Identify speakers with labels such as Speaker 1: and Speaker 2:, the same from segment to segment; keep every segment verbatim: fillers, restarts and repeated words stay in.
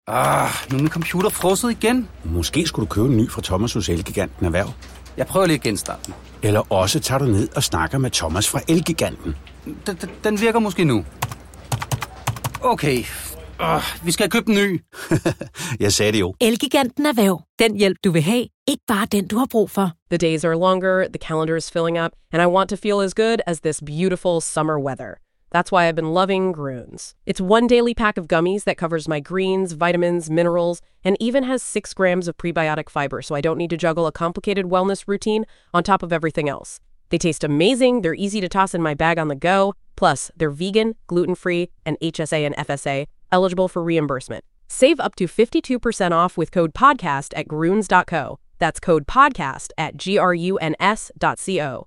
Speaker 1: Ah, nu er min computer frosset igen.
Speaker 2: Måske skulle du købe en ny fra Thomas hos Elgiganten Erhverv.
Speaker 1: Jeg prøver lige at genstarte den.
Speaker 2: Eller også tager du ned og snakker med Thomas fra Elgiganten.
Speaker 1: Den, den virker måske nu. Okay. Uh, vi skal købe en ny.
Speaker 2: Jeg sagde det jo.
Speaker 3: Elgiganten Erhverv. Den hjælp, du vil have. Ikke bare den, du har brug for.
Speaker 4: The days are longer, the calendar is filling up, and I want to feel as good as this beautiful summer weather. That's why I've been loving Groones. It's one daily pack of gummies that covers my greens, vitamins, minerals, and even has six grams of prebiotic fiber, so I don't need to juggle a complicated wellness routine on top of everything else. They taste amazing, they're easy to toss in my bag on the go, plus they're vegan, gluten-free, and H S A and F S A, eligible for reimbursement. Save up to fifty-two percent off with code PODCAST at groones dot co. That's code PODCAST at G R U N S dot co.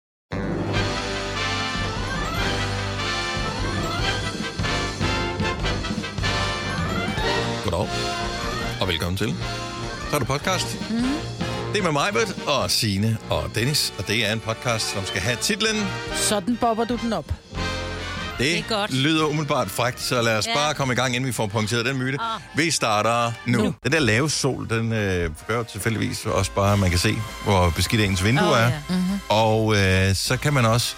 Speaker 5: Goddag, og velkommen til. Så er det podcast. Mm. Det er med mig, Britt, og Signe og Dennis, og det er en podcast, som skal have titlen...
Speaker 6: Sådan bobber du den op.
Speaker 5: Det,
Speaker 7: det er godt.
Speaker 5: Lyder umiddelbart frækt, så lad os ja. bare komme i gang, inden vi får punkteret den myte.
Speaker 7: Oh.
Speaker 5: Vi starter nu. nu. Den der lave sol, den øh, gør tilfældigvis også bare, at man kan se, hvor beskidt ens vindue oh, er. Ja. Mm-hmm. Og øh, så kan man også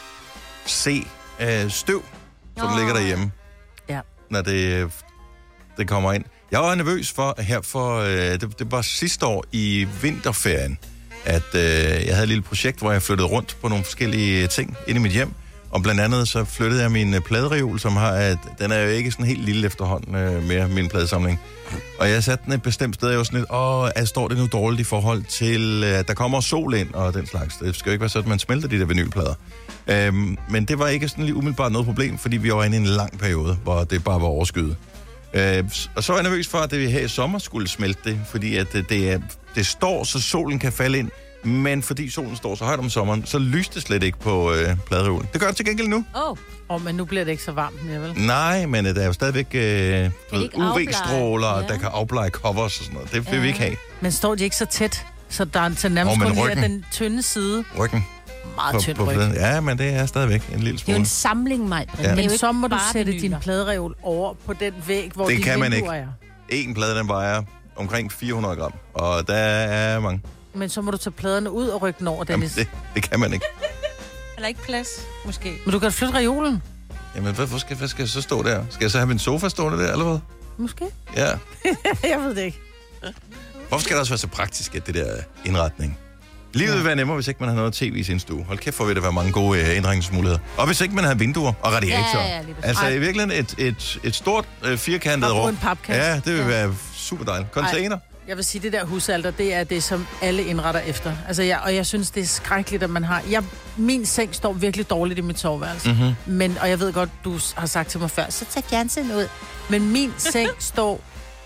Speaker 5: se øh, støv, som oh. ligger derhjemme,
Speaker 6: ja.
Speaker 5: når det, det kommer ind. Jeg var nervøs for, her for, øh, det, det var sidste år i vinterferien, at øh, jeg havde et lille projekt, hvor jeg flyttede rundt på nogle forskellige ting inde i mit hjem. Og blandt andet så flyttede jeg min pladereol, som har, at den er jo ikke sådan helt lille efterhånden øh, mere, min pladesamling. Og jeg satte den et bestemt sted, og jeg var sådan lidt, åh, at står det nu dårligt i forhold til, at der kommer sol ind og den slags. Det skal jo ikke være sådan, at man smelter de der vinylplader. Øhm, men det var ikke sådan lige umiddelbart noget problem, fordi vi var inde i en lang periode, hvor det bare var overskyet. Øh, og så var jeg nervøs for, at det her i sommer skulle smelte det, fordi at det, det, er, det står, så solen kan falde ind. Men fordi solen står så højt om sommeren, så lyste det slet ikke på øh, pladereolen. Det gør det til gengæld nu.
Speaker 6: Åh, oh. oh, men nu bliver det ikke så varmt mere, vel?
Speaker 5: Nej, men der er jo stadigvæk øh, U V-stråler, ja. Der kan afblege covers og sådan noget. Det vil ja. vi ikke have.
Speaker 6: Men står de ikke så tæt, så der er til nærmest kun oh, den tynde side?
Speaker 5: Ryggen.
Speaker 6: Meget tynd ryg.
Speaker 5: Ja, men det er stadigvæk en lille smule.
Speaker 7: Det er jo en samling, mig.
Speaker 6: Ja. Men så må du sætte din pladereol over på den væg, hvor
Speaker 5: det
Speaker 6: din
Speaker 5: kan man ikke.
Speaker 6: Er.
Speaker 5: En plade, den vejer omkring fire hundrede gram, og der er mange.
Speaker 6: Men så må du tage pladerne ud og rykke den over, Dennis.
Speaker 5: Jamen, det, det kan man ikke.
Speaker 7: Eller ikke plads, måske.
Speaker 6: Men du kan flytte reolen.
Speaker 5: Jamen, hvad skal, hvad skal jeg så stå der? Skal jeg så have min sofa stående der, eller hvad?
Speaker 6: Måske.
Speaker 5: Ja.
Speaker 6: Jeg ved det ikke.
Speaker 5: Hvorfor skal det også være så praktisk, at det der indretning? Livet ja. vil være nemmere, hvis ikke man har noget tv i sin stue. Hold kæft, for vil der være mange gode uh, indretningsmuligheder. Og hvis ikke man har vinduer og radiatorer.
Speaker 7: Ja, ja, ja,
Speaker 5: altså i virkeligheden et, et, et stort uh, firkantet rum.
Speaker 6: En papkasse.
Speaker 5: Ja, det vil ja. være super dejligt. Container. Ej.
Speaker 6: Jeg vil sige, det der husalter, det er det, som alle indretter efter. Altså, jeg, og jeg synes, det er skrækkeligt, at man har... Jeg, min seng står virkelig dårligt i mit soveværelse. Mm-hmm. Men, og jeg ved godt, du har sagt til mig før, så tag fjernsynet ud. Men min seng står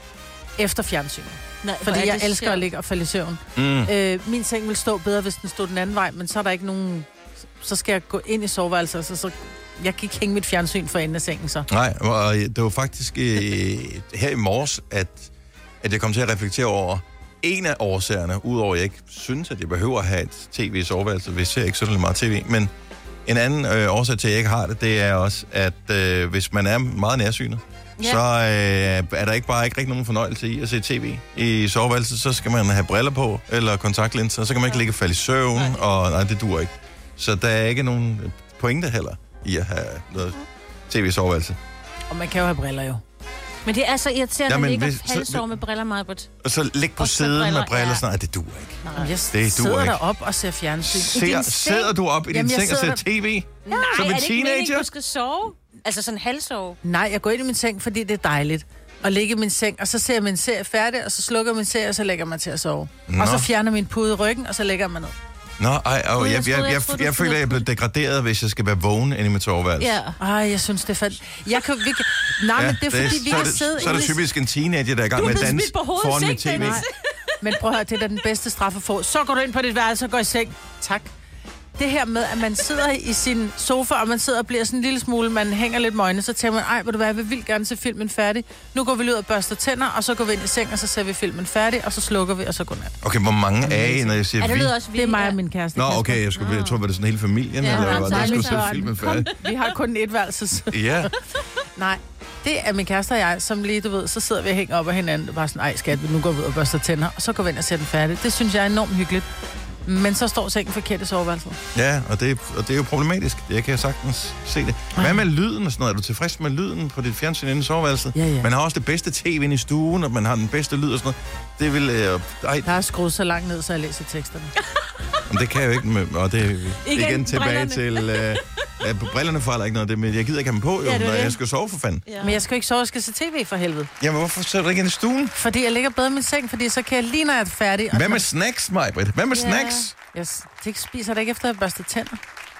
Speaker 6: efter fjernsynet. Nej, fordi jeg elsker sjovt. At ligge og falde i søvn. Mm. Øh, min seng vil stå bedre, hvis den stod den anden vej, men så er der ikke nogen... Så skal jeg gå ind i soveværelset, så, så jeg kan ikke hænge mit fjernsyn for enden af sengen, så. Nej,
Speaker 5: og det var faktisk øh, her i morges, at... at jeg kom til at reflektere over en af årsagerne, udover at jeg ikke synes, at jeg behøver at have et tv i soveværelset, hvis jeg ikke så meget tv. Men en anden øh, årsag til, at jeg ikke har det, det er også, at øh, hvis man er meget nærsynet, yeah. så øh, er der ikke bare ikke rigtig nogen fornøjelse i at se tv i soveværelset. Så skal man have briller på, eller kontaktlinser, så kan man ikke ligge og falde i søvn, nej. og nej, det duer ikke. Så der er ikke nogen pointe heller i at have noget tv i soveværelset.
Speaker 6: Og man kan jo have briller jo.
Speaker 7: Men det er så irriterende,
Speaker 5: ja,
Speaker 7: at ligge
Speaker 5: hvis,
Speaker 7: og halvsår med briller, Majbert.
Speaker 5: Og så ligge på siden briller, med briller, ja. sådan, det duer ikke.
Speaker 6: Nej, jeg det sidder der op og ser fjernsyn.
Speaker 5: Ser, sidder du op i din seng og ser tv?
Speaker 7: Nej,
Speaker 5: som en
Speaker 7: er det
Speaker 5: teenager?
Speaker 7: ikke meningen, du skal sove? Altså sådan halvsove?
Speaker 6: Nej, jeg går ind i min seng, fordi det er dejligt. Og ligge i min seng, og så ser jeg min serie færdig, og så slukker min serie, og så lægger man til at sove. Nå. Og så fjerner min pude i ryggen, og så lægger man ned.
Speaker 5: Nå, ej, åh, jeg, jeg, jeg, jeg, jeg, jeg føler, at jeg bliver degraderet, hvis jeg skal være vågen inde i mit soveværelse.
Speaker 6: Ja. Ej, jeg synes, det er fandt. Jeg kan, vi kan... Nej, ja, men det er fordi, det, vi kan
Speaker 5: det,
Speaker 6: sidde...
Speaker 5: Så er det typisk en teenager, der er i gang med at danse foran mit tv.
Speaker 6: Men prøv at høre, det er den bedste straf at få. Så går du ind på dit værelse og går i seng. Tak. Det her med, at man sidder i sin sofa, og man sidder og bliver sådan en lille smule, man hænger lidt med øjnene, så tænker man, ej, vil du være, jeg vil vildt gerne se filmen færdig. Nu går vi ud og børster tænder, og så går vi ind i seng, og så ser vi filmen færdig, og så slukker vi, og så går nat.
Speaker 5: Okay, hvor mange er I, når jeg siger
Speaker 7: ja, det
Speaker 5: vi?
Speaker 7: Også, vi?
Speaker 6: Det er mig og min kæreste.
Speaker 5: Nå, okay, jeg, skulle, jeg tror, det er sådan hele familien,
Speaker 7: ja,
Speaker 5: eller hvad, der skulle se
Speaker 6: børn.
Speaker 5: filmen færdig.
Speaker 6: Vi har kun et værelses.
Speaker 5: Ja.
Speaker 6: Nej, det er min kæreste og jeg, som lige, du ved, så sidder vi og hænger op af hinanden, og bare sådan, ej skat, nu går vi ud og børster tænder, og så går vi ind og ser den færdig. Det synes jeg er enormt hyggeligt. Men så står sengen forkert i soveværelset.
Speaker 5: Ja, og det, og det er jo problematisk. Jeg kan jo sagtens se det. Hvad med lyden og sådan noget? Er du tilfreds med lyden på dit fjernsyn inde i soveværelset?
Speaker 6: Ja, ja.
Speaker 5: Man har også det bedste tv inde i stuen, og man har den bedste lyd og sådan noget. Det vil... Øh, ej,
Speaker 6: Der er skruet så langt ned, så jeg læser teksterne.
Speaker 5: men det kan jeg jo ikke med... Og det er igen, igen tilbage
Speaker 7: brillerne.
Speaker 5: til... Øh, ja, brillerne fejler ikke noget, det, men jeg gider ikke have dem på, jo,
Speaker 7: Ja, det er
Speaker 5: når
Speaker 7: det.
Speaker 5: jeg skal sove for fanden.
Speaker 7: Ja.
Speaker 6: Men jeg skal jo ikke sove, jeg skal se tv for helvede.
Speaker 5: Jamen, hvorfor sidder du ikke inde i stuen?
Speaker 6: Fordi jeg ligger bedre i min seng, fordi så kan jeg lige, når jeg er færdig.
Speaker 5: Hvad med snacks, Majbrit? Hvad med
Speaker 7: Ja.
Speaker 5: snacks?
Speaker 6: Jeg s- det spiser det ikke efter, at jeg børster tænder.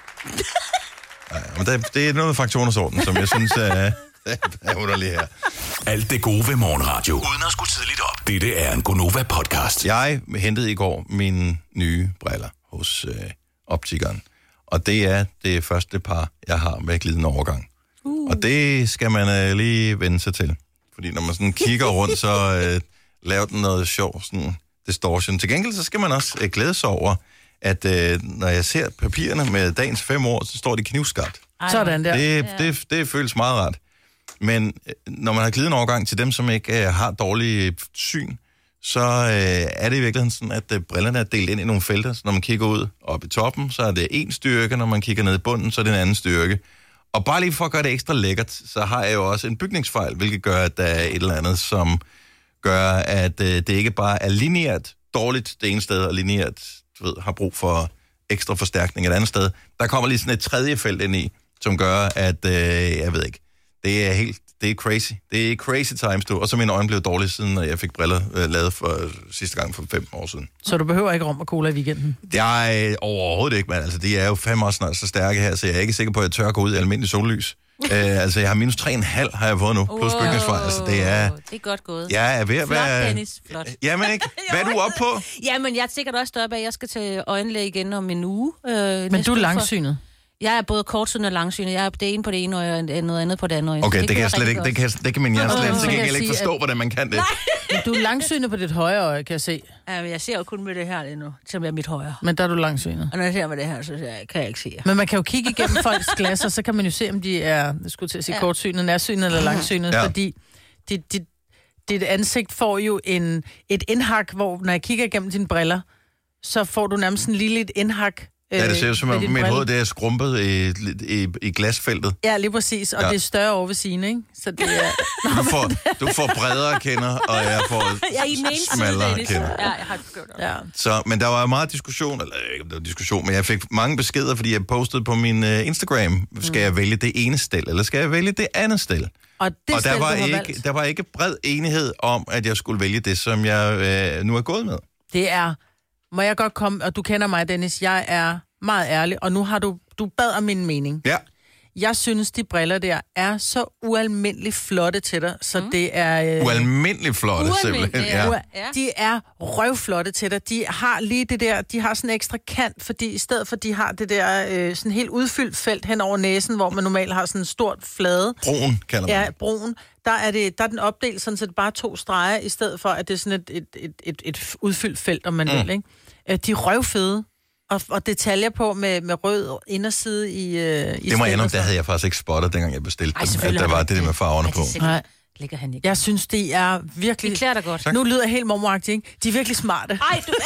Speaker 5: Nej, men det, det er noget med fraktioners orden, som jeg synes er, er underlig her.
Speaker 8: Alt det gode ved morgenradio. Uden at skulle tidligt op. Dette er en Gonova-podcast.
Speaker 5: Jeg hentede i går mine nye briller hos øh, optikeren. Og det er det første par, jeg har med glidende overgang. Uh. Og det skal man øh, lige vende sig til. Fordi når man sådan kigger rundt, så øh, laver den noget sjov sådan distortion. Til gengæld så skal man også øh, glæde sig over, at øh, når jeg ser papirerne med dagens fem år, så står de knivskarpt.
Speaker 6: Sådan der.
Speaker 5: Det, det, det føles meget rart. Men øh, når man har glidende overgang til dem, som ikke øh, har dårlig syn, så øh, er det i virkeligheden sådan, at øh, brillerne er delt ind i nogle felter. Så når man kigger ud oppe i toppen, så er det en styrke. Når man kigger ned i bunden, så er det en anden styrke. Og bare lige for at gøre det ekstra lækkert, så har jeg jo også en bygningsfejl, hvilket gør, at der er et eller andet, som gør, at øh, det ikke bare er lineært dårligt det ene sted, og lineært du ved, har brug for ekstra forstærkning et andet sted. Der kommer lige sådan et tredje felt ind i, som gør, at øh, jeg ved ikke, det er helt, det er crazy. Det er crazy times, du. Og så mine øjne blev dårlige, siden jeg fik briller øh, lavet for øh, sidste gang for fem år siden.
Speaker 6: Så du behøver ikke rom og cola i weekenden?
Speaker 5: Jeg er overhovedet ikke, men altså, de er jo fandme også snart så stærke her, så jeg er ikke sikker på, at jeg tør gå ud i almindelig sollys. øh, altså, jeg har minus tre komma fem har jeg fået nu, plus
Speaker 7: Wow.
Speaker 5: bygningsfejl. Altså, det er...
Speaker 7: Det er godt gået.
Speaker 5: Jeg er ved at
Speaker 7: Flot,
Speaker 5: være...
Speaker 7: Dennis. Flot.
Speaker 5: Jamen ikke. Hvad er du oppe på?
Speaker 7: Jamen, jeg er sikkert også deroppe, at jeg skal til øjenlæge igen om en uge. Øh,
Speaker 6: Men du er langsynet.
Speaker 7: Jeg er både kortsynet og langsynet. Jeg er det ene på det ene øje, og noget andet på det andet øje.
Speaker 5: Okay,
Speaker 7: Så
Speaker 5: det, det kan jeg
Speaker 7: kører
Speaker 5: slet ikke...
Speaker 7: rigtig
Speaker 5: Det kan, jeg- det kan min hjerne
Speaker 6: Åh,
Speaker 5: slet
Speaker 6: så
Speaker 5: ikke,
Speaker 6: kan jeg
Speaker 5: ikke
Speaker 6: sige,
Speaker 5: forstå,
Speaker 6: at-
Speaker 5: hvordan man kan det.
Speaker 6: Men du er langsynet på dit højre øje, kan jeg se.
Speaker 7: godt. Ja, men jeg ser jo kun med det her lige nu, som er mit højre.
Speaker 6: Men der er du langsynet.
Speaker 7: Og når jeg ser med det her, så ser jeg, kan jeg ikke se jer.
Speaker 6: Men man kan jo kigge igennem folks glas, og så kan man jo se, om de er, jeg skulle til at sige
Speaker 7: Ja.
Speaker 6: kortsynet, nærsynet eller langsynet,
Speaker 5: Ja.
Speaker 6: ja. fordi dit, dit, dit ansigt får jo en, et indhak, hvor når jeg kigger igennem dine briller, så får du nærmest en lille et indhak.
Speaker 5: Ja, det ser ud som
Speaker 6: med
Speaker 5: om
Speaker 6: din
Speaker 5: mit
Speaker 6: brille.
Speaker 5: hoved det er skrumpet i, i, i glasfeltet.
Speaker 6: Ja, lige præcis, og
Speaker 5: Ja.
Speaker 6: ja. det er større over ved siden, ikke? Så det er...
Speaker 5: Du får, du får bredere kinder, og jeg får
Speaker 7: Jeg er i den ene side,
Speaker 5: smallere
Speaker 7: Dennis.
Speaker 5: kinder.
Speaker 7: Ja, jeg har gjort det.
Speaker 6: Ja.
Speaker 5: Så, men der var meget diskussion, eller ikke om det var diskussion, men jeg fik mange beskeder, fordi jeg postede på min uh, Instagram, skal jeg vælge det ene stel, eller skal jeg vælge det andet stel?
Speaker 6: Og det
Speaker 5: Og der
Speaker 6: sted,
Speaker 5: var,
Speaker 6: du har
Speaker 5: ikke,
Speaker 6: valgt,
Speaker 5: der var ikke bred enighed om, at jeg skulle vælge det, som jeg øh, nu er gået med.
Speaker 6: det er... Må jeg godt komme... Og du kender mig, Dennis. Jeg er meget ærlig, og nu har du... Du bad om min mening.
Speaker 5: Ja.
Speaker 6: Jeg synes, de briller der er så ualmindeligt flotte til dig, så mm. det er... Øh,
Speaker 5: Ualmindeligt flotte, simpelthen.
Speaker 7: ja.
Speaker 5: Ja.
Speaker 6: Ja. De er røvflotte til dig. De har lige det der, de har sådan en ekstra kant, fordi i stedet for, de har det der øh, sådan helt udfyldt felt hen over næsen, hvor man normalt har sådan en stort flade.
Speaker 5: Broen, kalder man
Speaker 6: Ja,
Speaker 5: det.
Speaker 6: broen. Der er, det, der er den opdelt sådan, så det er bare to streger, i stedet for, at det er sådan et, et, et, et, et udfyldt felt, om man mm. vil, ikke? Øh, De er røvfede. Og, og detaljer på med, med rød inderside i, øh, i
Speaker 5: Det må jeg
Speaker 6: stedet
Speaker 5: indrømme,
Speaker 6: for.
Speaker 5: det havde jeg faktisk ikke spottet, dengang jeg bestilte
Speaker 7: Ej,
Speaker 5: dem, at
Speaker 7: selvfølgelig
Speaker 5: der
Speaker 7: har
Speaker 5: var
Speaker 7: du
Speaker 5: det der
Speaker 7: ikke
Speaker 5: med farverne
Speaker 7: Ej,
Speaker 5: på.
Speaker 7: det er sikkert-
Speaker 6: Nej.
Speaker 7: Ligger han ikke.
Speaker 6: Jeg synes, de er virkelig...
Speaker 7: Det klæder dig godt.
Speaker 6: Nu lyder jeg helt mormoragtig, ikke? De er virkelig smarte.
Speaker 7: Ej, du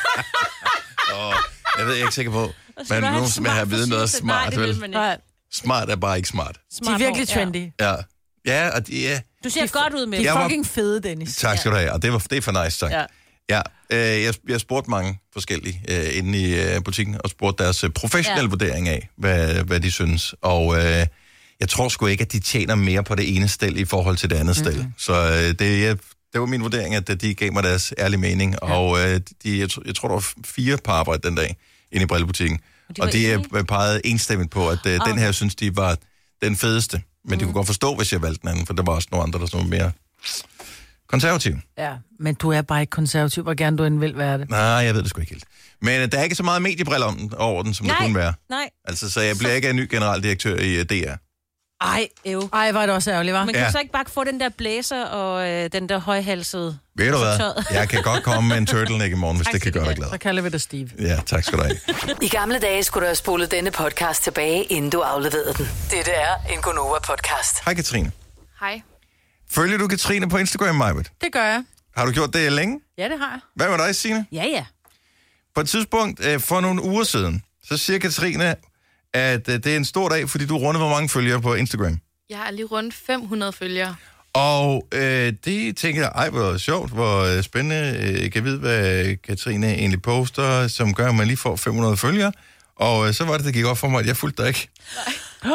Speaker 5: Og jeg ved, jeg er ikke sikker på,
Speaker 7: Så
Speaker 5: men
Speaker 7: du har
Speaker 5: nogen
Speaker 7: en
Speaker 5: som jeg har
Speaker 7: smart
Speaker 5: vide noget
Speaker 7: frisure.
Speaker 5: smart,
Speaker 7: Nej, det vil
Speaker 5: vel?
Speaker 7: man ikke.
Speaker 6: Nej,
Speaker 5: Smart er bare ikke smart.
Speaker 6: de
Speaker 7: Smart
Speaker 6: er virkelig
Speaker 7: hår, ja.
Speaker 6: trendy.
Speaker 5: Ja, ja, og de er...
Speaker 7: Du ser godt ud med
Speaker 6: De
Speaker 7: det.
Speaker 5: Jeg
Speaker 6: er
Speaker 5: var-
Speaker 6: fucking fede, Dennis.
Speaker 5: Tak skal du have, og det, var, det er for nice, tak.
Speaker 6: Ja.
Speaker 5: Ja, øh, jeg, jeg spurgte mange forskellige øh, inde i øh, butikken, og spurgte deres øh, professionelle ja. vurdering af, hvad, hvad de synes. Og øh, jeg tror sgu ikke, at de tjener mere på det ene stel i forhold til det andet mm-hmm. stel. Så øh, det, jeg, det var min vurdering, at de gav mig deres ærlige mening. Ja. Og øh, de, jeg, jeg tror, der var fire på arbejde den dag inde i brillebutikken.
Speaker 7: Og de var
Speaker 5: Og de
Speaker 7: enige?
Speaker 5: øh, pegede enstemmigt på, at øh,
Speaker 7: Okay.
Speaker 5: den her synes de var den fedeste. Men mm. de kunne godt forstå, hvis jeg valgte den anden, for der var også nogle andre, der var mere konservative.
Speaker 6: Ja, men du er bare ikke konservativ, hvor gerne du end vil være det.
Speaker 5: Nej, jeg ved det sgu ikke helt. Men øh, der er ikke så meget mediebriller om den, over den, som
Speaker 7: Nej.
Speaker 5: der kunne være.
Speaker 7: Nej.
Speaker 5: Altså, så jeg bliver ikke en ny generaldirektør i uh, D R.
Speaker 7: Ej, øv.
Speaker 6: Ej, var det også ærgerligt, var?
Speaker 7: Men kan
Speaker 5: Ja.
Speaker 7: du så ikke bare få den der blæser og øh, den der højhalsede...
Speaker 5: Ved du hvad?
Speaker 7: tøjet?
Speaker 5: Jeg kan godt komme med en turtleneck i morgen, hvis
Speaker 7: Tak
Speaker 5: det kan
Speaker 7: skal
Speaker 5: gøre
Speaker 7: du
Speaker 5: dig
Speaker 7: have.
Speaker 5: glad.
Speaker 6: Så kalder vi det Steve.
Speaker 5: Ja, tak skal du have.
Speaker 3: I gamle dage skulle du have spolet denne podcast tilbage, inden du afleverede den. Dette er en Gonova-podcast.
Speaker 5: Hej Katrine.
Speaker 9: Hej.
Speaker 5: Følger du Katrine på Instagram, Majbet?
Speaker 6: Det gør jeg.
Speaker 5: Har du gjort det længe?
Speaker 6: Ja, det har jeg.
Speaker 5: Hvad med dig, Signe?
Speaker 7: Ja, ja.
Speaker 5: På et tidspunkt øh, for nogle uger siden, så siger Katrine, at øh, det er en stor dag, fordi du rundede hvor mange følgere på Instagram.
Speaker 9: Jeg har lige rundt fem hundrede følgere.
Speaker 5: Og øh, det tænker jeg, ej, hvor sjovt, hvor øh, spændende. Øh, jeg kan vide, hvad Katrine egentlig poster, som gør, at man lige får fem hundrede følgere. Og øh, så var det, det gik op for mig, at jeg fulgte dig ikke.
Speaker 7: Nej.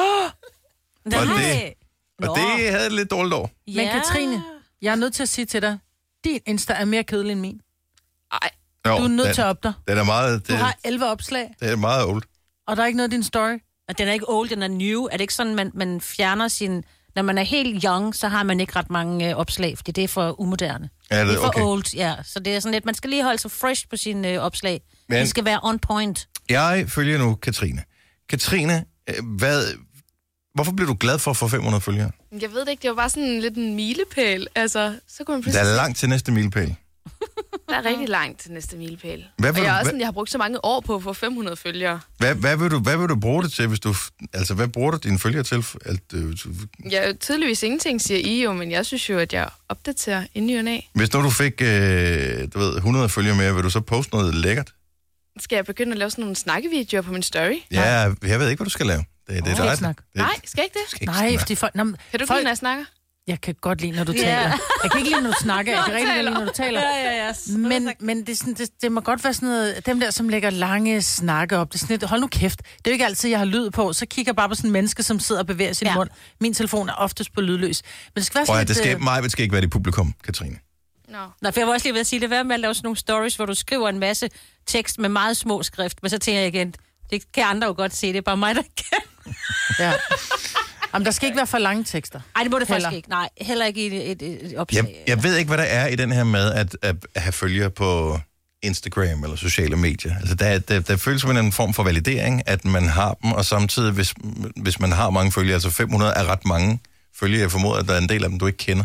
Speaker 5: Og det, og det havde jeg lidt dårligt over.
Speaker 6: Ja. Men Katrine, jeg er nødt til at sige til dig, din Insta er mere kedelig end min.
Speaker 9: Ej.
Speaker 5: Jo,
Speaker 6: du er nødt
Speaker 5: den,
Speaker 6: til at op dig.
Speaker 5: Den er meget...
Speaker 6: Du
Speaker 5: det,
Speaker 6: har elleve opslag.
Speaker 5: Det er meget old.
Speaker 6: Og der er ikke noget i din story.
Speaker 7: Og den er ikke old, den er new. Er det ikke sådan, man, man fjerner sin... Når man er helt young, så har man ikke ret mange øh, opslag, fordi det er for umoderne.
Speaker 5: Er det,
Speaker 7: det er for
Speaker 5: okay.
Speaker 7: old, ja. Så det er sådan lidt, man skal lige holde sig fresh på sine øh, opslag.
Speaker 5: Men,
Speaker 7: det skal være on point.
Speaker 5: Jeg følger nu Katrine. Katrine, øh, hvad... Hvorfor blev du glad for at få fem hundrede følgere?
Speaker 9: Jeg ved det ikke, det var bare sådan lidt en milepæl. Altså, så kunne man
Speaker 5: Der
Speaker 9: pludselig...
Speaker 5: er langt til næste milepæl.
Speaker 9: Der er rigtig langt til næste milepæl.
Speaker 5: Hvad
Speaker 9: Og
Speaker 5: vil
Speaker 9: jeg,
Speaker 5: du-
Speaker 9: er også
Speaker 5: hvad-
Speaker 9: sådan, jeg har brugt så mange år på at få fem hundrede følgere.
Speaker 5: Hvad, hvad, vil du, hvad vil du bruge det til, hvis du... Altså, hvad bruger du dine følgere til? Alt, øh,
Speaker 9: Jeg er tydeligvis ingenting, siger I jo, men jeg synes jo, at jeg opdaterer inden i og af.
Speaker 5: hvis nu du fik, øh, du ved, hundrede følgere mere, vil du så poste noget lækkert?
Speaker 9: Skal jeg begynde at lave sådan nogle snakkevideoer på min story?
Speaker 5: Ja, jeg ved ikke, hvad du skal lave. Det, det er
Speaker 6: Skal
Speaker 5: dig.
Speaker 6: ikke snakke.
Speaker 5: Det-
Speaker 9: Nej, skal jeg ikke det?
Speaker 5: skal ikke
Speaker 6: Nej,
Speaker 5: snakke.
Speaker 6: fordi folk... Nå, men
Speaker 9: Kan du ikke
Speaker 6: folk,
Speaker 9: lide, når jeg snakker?
Speaker 6: Jeg kan godt lide, når du
Speaker 7: Ja.
Speaker 6: taler. Jeg kan ikke lide, når du snakker. Jeg kan rigtig godt lide, når du taler.
Speaker 7: Ja, ja, ja.
Speaker 6: Men, men det, er sådan, det, det må godt være sådan noget... Dem der, som lægger lange snakke op. Det er sådan lidt, hold nu kæft. Det er jo ikke altid, jeg har lyd på. Så kigger jeg bare på sådan en menneske, som sidder og bevæger sin
Speaker 7: Ja.
Speaker 6: mund. Min telefon er oftest på lydløs. Men det skal være
Speaker 5: Prøv
Speaker 6: sådan
Speaker 5: at, det
Speaker 6: lidt...
Speaker 5: skal,
Speaker 6: øh,
Speaker 5: mig det skal ikke være dit publikum, Katrine.
Speaker 9: Nå.
Speaker 7: Nå, for jeg var også lige ved at sige, det er med at lave sådan nogle stories, hvor du skriver en masse tekst med meget små skrift, men så tænker jeg igen, det kan andre jo godt se, det er bare mig, der kan.
Speaker 6: Ja. Jamen, der skal ikke være for lange tekster.
Speaker 7: Nej, det må det
Speaker 6: Heller.
Speaker 7: faktisk ikke. Nej, heller ikke i et, et, et opslag.
Speaker 5: Jeg, jeg ved ikke, hvad der er i den her med at, at have følgere på Instagram eller sociale medier. Altså, der, der, der føles som en form for validering, at man har dem, og samtidig, hvis, hvis man har mange følgere, altså fem hundrede er ret mange følgere, jeg formoder, at der er en del af dem, du ikke kender.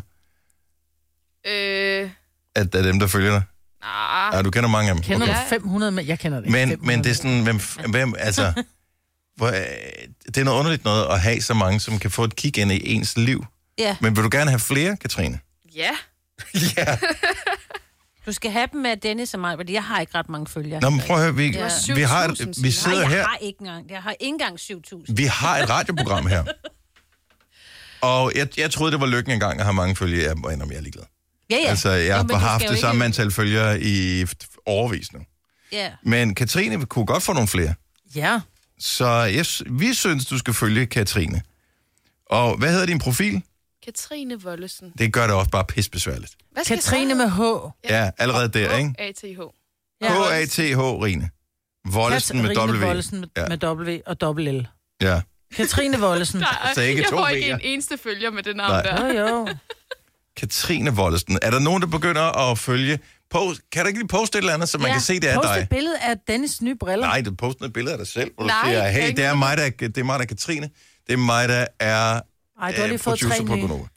Speaker 9: Øh...
Speaker 5: At er dem, der følger dig.
Speaker 9: Nah.
Speaker 5: Ja, du kender mange af dem.
Speaker 6: Kender
Speaker 5: Okay.
Speaker 6: du fem hundrede? Men jeg kender det ikke.
Speaker 5: Men,
Speaker 6: fem hundrede
Speaker 5: men det er sådan, hvem, hvem altså... Hvor, øh, det er noget underligt noget at have så mange, som kan få et kig ind i ens liv.
Speaker 7: Ja.
Speaker 5: Men vil du gerne have flere, Katrine?
Speaker 9: Ja.
Speaker 5: Ja.
Speaker 7: Du skal have dem med Dennis og mig, fordi jeg har ikke ret mange følgere.
Speaker 5: Nå, men prøv at høre, vi,
Speaker 7: Ja.
Speaker 5: vi, har et,
Speaker 9: syv tusind,
Speaker 5: vi
Speaker 9: siger
Speaker 5: sidder
Speaker 7: Nej, jeg
Speaker 5: her,
Speaker 7: har ikke engang. Jeg har ikke engang syv tusind.
Speaker 5: vi har et radioprogram her. Og jeg, jeg troede, det var lykken engang at have mange følgere. Jeg må indrømme, jeg er ligeglad.
Speaker 7: Ja, ja.
Speaker 5: Altså, jeg
Speaker 7: Nå, men
Speaker 5: har
Speaker 7: du
Speaker 5: haft
Speaker 7: skal
Speaker 5: det
Speaker 7: jo
Speaker 5: samme
Speaker 7: ikke-
Speaker 5: antal følgere i overvis nu.
Speaker 7: Ja.
Speaker 5: Men Katrine kunne godt få nogle flere.
Speaker 6: Ja.
Speaker 5: Så jeg, s- vi synes, du skal følge Katrine. Og hvad hedder din profil?
Speaker 9: Katrine Wollesen.
Speaker 5: Det gør det også bare pisbesværligt.
Speaker 9: Hvad skal
Speaker 6: Katrine med H.
Speaker 5: Ja, allerede der, ikke?
Speaker 9: A T H.
Speaker 5: K A T H, Rine. Wollesen med
Speaker 6: Katrine
Speaker 5: W.
Speaker 6: Wollesen med,
Speaker 5: Ja.
Speaker 6: med W og dobbelt L.
Speaker 5: Ja.
Speaker 6: Katrine Wollesen.
Speaker 5: Så ikke
Speaker 9: jeg
Speaker 5: to
Speaker 9: får
Speaker 5: V'er.
Speaker 9: ikke en eneste følger med det navn
Speaker 5: Nej.
Speaker 9: der.
Speaker 6: Jo, jo.
Speaker 5: Katrine Wollesen. Er der nogen, der begynder at følge? Post, kan du ikke lige poste et eller andet, så man
Speaker 6: Ja,
Speaker 5: kan se, det er
Speaker 6: post
Speaker 5: dig?
Speaker 6: et billede af Dennis' nye briller.
Speaker 5: Nej, du poster et billede af dig selv, hvor du
Speaker 9: Nej,
Speaker 5: siger,
Speaker 9: jeg
Speaker 5: hey,
Speaker 9: kan
Speaker 5: det er
Speaker 9: ikke.
Speaker 5: mig, der, det er mig, der er Katrine. Det er mig, der er
Speaker 6: Ej, du har lige
Speaker 5: øh,
Speaker 6: fået
Speaker 5: producer
Speaker 6: tre
Speaker 5: på
Speaker 6: nye.
Speaker 5: Gonova.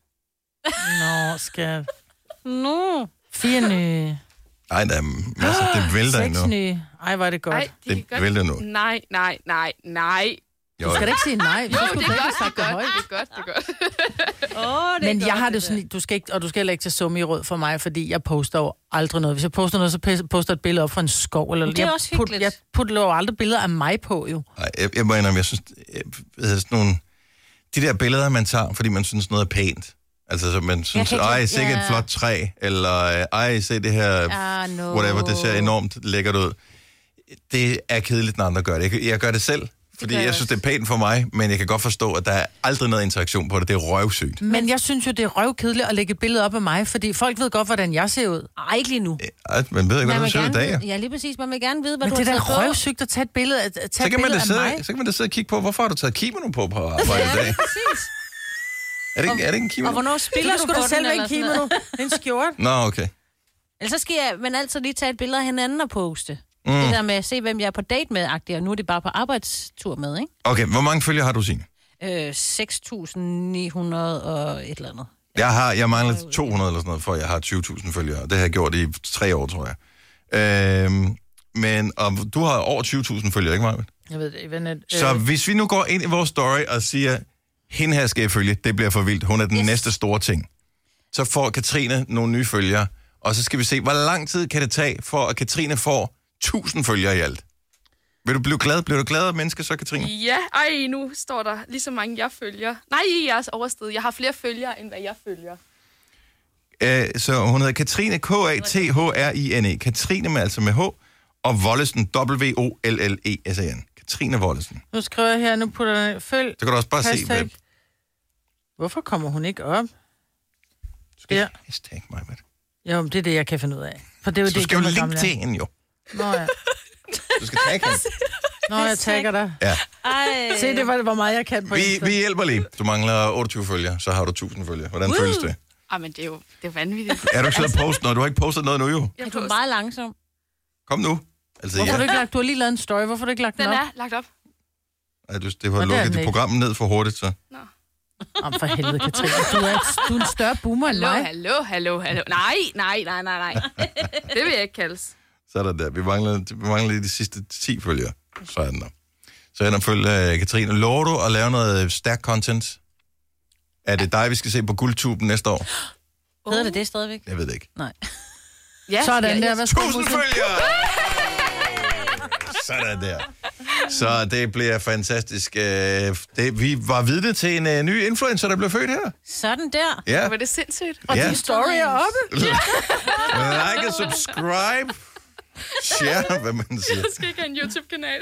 Speaker 6: Nå, skat.
Speaker 7: Nå.
Speaker 6: Fire nye.
Speaker 5: Nej, der er masser. Det vælter
Speaker 6: Seks
Speaker 5: endnu.
Speaker 6: nye. Ej, var det godt.
Speaker 9: Nej, det,
Speaker 5: Det
Speaker 9: kan
Speaker 5: vælter
Speaker 9: godt.
Speaker 5: nu.
Speaker 9: Nej, nej, nej, nej.
Speaker 5: Jo,
Speaker 6: Du skal da ikke sige nej.
Speaker 9: Jo,
Speaker 6: Du
Speaker 9: det
Speaker 6: skulle
Speaker 9: er
Speaker 6: da ikke have
Speaker 9: godt,
Speaker 6: sagt
Speaker 9: det
Speaker 6: det
Speaker 9: er godt,
Speaker 6: højt.
Speaker 9: det er godt, det er godt.
Speaker 7: Åh, det er
Speaker 6: Men jeg
Speaker 7: godt,
Speaker 6: har det
Speaker 7: der.
Speaker 6: sådan, du skal ikke, og du skal heller ikke til summe i råd for mig, fordi jeg poster jo aldrig noget. Hvis jeg poster noget, så pæ- poster jeg et billede op fra en skov. Eller,
Speaker 7: Men det er
Speaker 6: jeg
Speaker 7: også
Speaker 6: put,
Speaker 7: hyggeligt.
Speaker 6: jeg putter jo aldrig billeder af mig på, jo.
Speaker 5: Nej, jeg, jeg må indrømme, jeg synes, jeg, jeg, sådan nogle, de der billeder, man tager, fordi man synes noget er pænt. Altså, så man synes,
Speaker 7: kan ikke
Speaker 5: ej,
Speaker 7: lide-
Speaker 5: sikkert et
Speaker 7: ja.
Speaker 5: flot træ, eller ej, se det her,
Speaker 7: Ah, no.
Speaker 5: whatever, det ser enormt lækkert ud. Det er kedeligt, når andre gør det. Jeg, jeg gør det selv, fordi
Speaker 7: gør
Speaker 5: jeg
Speaker 7: jeg
Speaker 5: synes, det er pænt for mig, men jeg kan godt forstå, at der er aldrig noget interaktion på det. Det er røvsygt.
Speaker 6: Men jeg synes jo, det er røvkedeligt at lægge et billede op af mig, fordi folk ved godt, hvordan jeg ser ud.
Speaker 7: Ej, ikke lige nu.
Speaker 5: Ej, man ved ikke,
Speaker 7: Man
Speaker 5: hvordan du
Speaker 7: vil
Speaker 5: ser ud i
Speaker 7: gerne
Speaker 5: dag.
Speaker 7: vide, ja, lige præcis. Man vil gerne vide, hvad
Speaker 6: Men
Speaker 7: du
Speaker 6: det er
Speaker 7: har
Speaker 6: da
Speaker 7: taget på.
Speaker 6: røvsygt at tage et billede, at tage
Speaker 5: Så
Speaker 6: et
Speaker 5: kan, man
Speaker 6: billede
Speaker 5: da
Speaker 6: af mig.
Speaker 5: sidde, så kan man da sidde og kigge på, hvorfor har du taget kimono på på arbejde i dag?
Speaker 7: Præcis.
Speaker 5: Er det, ikke- er det ikke en
Speaker 7: Og
Speaker 5: kimono?
Speaker 7: hvornår
Speaker 6: Det
Speaker 7: spiller
Speaker 6: er
Speaker 7: du
Speaker 6: sgu
Speaker 7: på
Speaker 6: da
Speaker 7: den,
Speaker 6: selv
Speaker 7: eller
Speaker 6: ikke
Speaker 7: sådan
Speaker 6: kimono.
Speaker 7: noget?
Speaker 6: Det er en skjort.
Speaker 5: Nå, okay.
Speaker 7: Ellers så skal jeg, men altid lige tage et billede af hinanden og poste.
Speaker 5: Mm.
Speaker 7: Det der med at se, hvem jeg er på date med-agtigt, og nu er det bare på arbejdstur med, ikke?
Speaker 5: Okay, hvor mange følgere har du, Signe?
Speaker 7: Øh, seks tusind ni hundrede og et eller andet.
Speaker 5: Jeg har, jeg mangler to hundrede eller sådan noget, for jeg har tyve tusind følgere. Det har jeg gjort i tre år, tror jeg. Øhm, men og du har over tyve tusind følgere, ikke Maja?
Speaker 6: Jeg ved det, ikke, øh,
Speaker 5: Så hvis vi nu går ind i vores story og siger, hende her skal jeg følge, det bliver for vildt. Hun er den
Speaker 7: Yes.
Speaker 5: næste store ting. så får Katrine nogle nye følgere. Og så skal vi se, hvor lang tid kan det tage, for at Katrine får tusind følgere i alt. Vil du blive glad? Bliver du glad af mennesker så, Katrine?
Speaker 9: Ja, ej, nu står der lige så mange, jeg følger. Nej, jeg er overstedet. Jeg har flere følgere, end hvad jeg følger.
Speaker 5: Uh, så hun hedder Katrine, K A T H R I N E. Katrine med altså med H, og Wollesen, W O L L E S A N. Katrine Wollesen.
Speaker 6: Nu skriver jeg her, nu putter jeg følg.
Speaker 5: Så kan du også bare
Speaker 6: hashtag.
Speaker 5: se, hvad...
Speaker 6: Hvorfor kommer hun ikke op?
Speaker 5: Du skal
Speaker 6: ja.
Speaker 5: hashtag mig med det.
Speaker 6: Jo, men det er det, jeg kan finde ud af. For det er jo
Speaker 5: så
Speaker 6: det,
Speaker 5: du skal jo linke til hende, jo.
Speaker 6: Nå ja.
Speaker 5: Du skal tagge hende.
Speaker 6: Nå, jeg tagger dig.
Speaker 5: Ja.
Speaker 6: Ej. Se, det var, hvor meget jeg kan på
Speaker 5: vi,
Speaker 6: Insta.
Speaker 5: vi hjælper lige. Du mangler otteogtyve følgere, så har du tusind følgere. Hvordan uh. føles det?
Speaker 9: Ah, men det er jo det er vanvittigt.
Speaker 5: Er du ikke siddet og postet noget? Du har ikke postet noget nu, jo.
Speaker 7: Jeg er meget langsom.
Speaker 5: Kom nu. Altså,
Speaker 6: Hvorfor
Speaker 5: ja.
Speaker 6: har du ikke lagt... Du har lige lavet en story. Hvorfor har du ikke lagt den,
Speaker 9: den
Speaker 6: op?
Speaker 9: Den er lagt op.
Speaker 5: Ja, du, det var lukket det programmet ned for hurtigt, så.
Speaker 9: Nå.
Speaker 6: Om for helvede, Katrine. Du er, du er en større boomer end
Speaker 9: hallo,
Speaker 6: mig.
Speaker 9: Hallo, hallo, hallo. Nej, nej, nej, nej, nej. Det vil jeg ikke kaldes.
Speaker 5: Så er der der. Vi mangler, vi mangler lige de sidste ti følgere. Så er den der. Så er der følge uh, Katrine. Lover du at lave noget stærk content? Er det dig, vi skal se på Guldtuben næste år?
Speaker 7: Hedder det det stadigvæk?
Speaker 5: Jeg ved det ikke.
Speaker 7: Nej.
Speaker 6: Ja, sådan der. Hvad
Speaker 5: tusind følgere! Sådan der. Så det bliver fantastisk. Det, vi var vidne til en uh, ny influencer, der blev født her.
Speaker 7: Sådan der.
Speaker 5: Ja.
Speaker 9: Var det sindssygt?
Speaker 6: Og
Speaker 5: ja.
Speaker 6: din story er oppe.
Speaker 5: Like og subscribe. Share, hvad man siger.
Speaker 9: Jeg skal ikke have en YouTube-kanal.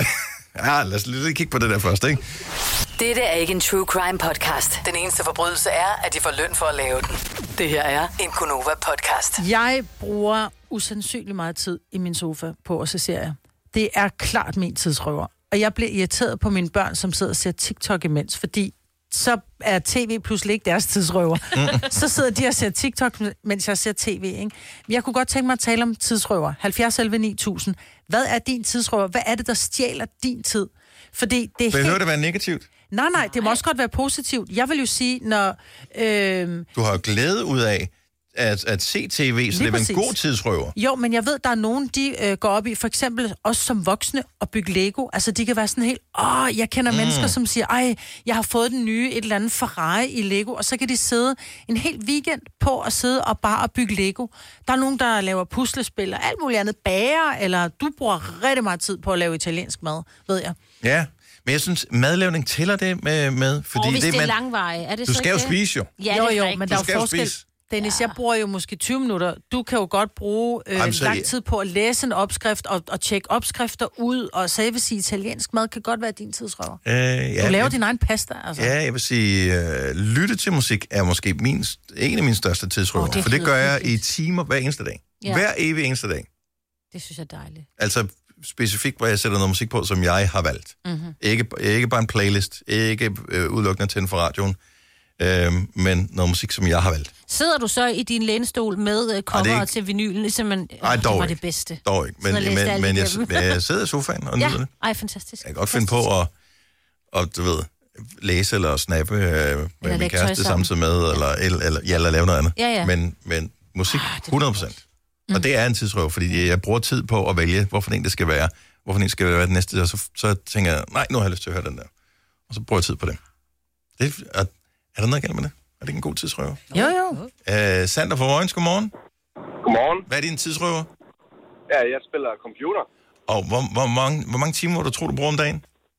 Speaker 5: Ja, lad os lige kigge på det der først, ikke?
Speaker 10: Dette er ikke en true crime podcast. Den eneste forbrydelse er, at de får løn for at lave den. Det her er en Gonova podcast.
Speaker 6: Jeg bruger usandsynlig meget tid i min sofa på at se serier. Det er klart min tidsrøver. Og jeg bliver irriteret på mine børn, som sidder og ser TikTok imens, fordi så er tv pludselig ikke deres tidsrøver. Så sidder de og ser TikTok, mens jeg ser tv, ikke? Jeg kunne godt tænke mig at tale om tidsrøver. halvfjerds elleve ni tusind. Hvad er din tidsrøver? Hvad er det, der stjæler din tid? Fordi det er
Speaker 5: Behøver
Speaker 6: helt...
Speaker 5: det være negativt?
Speaker 6: Nej, nej, det må også godt være positivt. Jeg vil jo sige, når... Øh...
Speaker 5: Du har jo glæde ud af at, at se tv, så det er en god tidsrøver.
Speaker 6: Jo, men jeg ved, der er nogen, de øh, går op i, for eksempel også som voksne, og bygge Lego. Altså, de kan være sådan helt, åh, jeg kender mm. mennesker, som siger, ej, jeg har fået den nye, et eller andet Ferrari i Lego, og så kan de sidde en hel weekend på at sidde og bare at bygge Lego. Der er nogen, der laver puslespil og alt muligt andet, bager, eller du bruger rigtig meget tid på at lave italiensk mad, ved jeg.
Speaker 5: Ja, men jeg synes, madlavning tæller det med, med fordi
Speaker 7: og hvis
Speaker 5: det,
Speaker 7: det er
Speaker 5: man,
Speaker 7: langvej, er det
Speaker 5: du
Speaker 7: så
Speaker 5: skal jo
Speaker 7: det?
Speaker 5: spise jo.
Speaker 7: Ja,
Speaker 6: jo,
Speaker 7: det er
Speaker 6: jo, men der er jo forskel.
Speaker 5: Spise.
Speaker 6: Dennis, jeg bruger jo måske tyve minutter. Du kan jo godt bruge øh,
Speaker 5: Jamen, så,
Speaker 6: lang
Speaker 5: ja.
Speaker 6: tid på at læse en opskrift og, og tjekke opskrifter ud, og så jeg vil sige, italiensk mad kan godt være din tidsrøver.
Speaker 5: Øh, ja,
Speaker 6: du laver
Speaker 5: jeg,
Speaker 6: din egen pasta, altså.
Speaker 5: Ja, jeg vil sige, uh, lytte til musik er måske min, en af mine største tidsrøver, oh, det for det gør jeg i timer hver eneste dag. Ja. Hver evig eneste dag.
Speaker 7: Det synes jeg er dejligt.
Speaker 5: Altså specifikt, hvor jeg sætter noget musik på, som jeg har valgt. Mm-hmm. Ikke, ikke bare en playlist, ikke øh, udelukkende tænde for radioen, øh, men noget musik, som jeg har valgt.
Speaker 7: Sidder du så i din lænestol med uh, coveret ikke... til vinylen, ligesom man,
Speaker 5: Ej,
Speaker 7: øh, det var det bedste?
Speaker 5: Dog ikke, men, men, men, men jeg, jeg sidder i sofaen og nyder
Speaker 7: ja.
Speaker 5: det.
Speaker 7: Ej, fantastisk.
Speaker 5: Jeg kan godt finde på at, at du ved, læse eller snappe øh, med min kæreste samtidig med, eller, eller, eller, ja, eller lave noget andet.
Speaker 7: Ja, ja.
Speaker 5: Men, men musik, hundrede procent. Mm. Og det er en tidsrøv, fordi jeg bruger tid på at vælge, hvorfor en det skal være, hvorfor en skal være det næste, og så, så tænker jeg, nej, nu har jeg lyst til at høre den der. Og så bruger jeg tid på det. det er, er der noget galt med det? Er det ikke en god tidsrøver?
Speaker 6: Jo, jo.
Speaker 5: Uh, Sander fra Vojens, godmorgen.
Speaker 11: Godmorgen.
Speaker 5: Hvad er din tidsrøver?
Speaker 11: Ja, jeg spiller computer.
Speaker 5: Og hvor, hvor, mange, hvor mange timer, du tror, du bruger om dagen?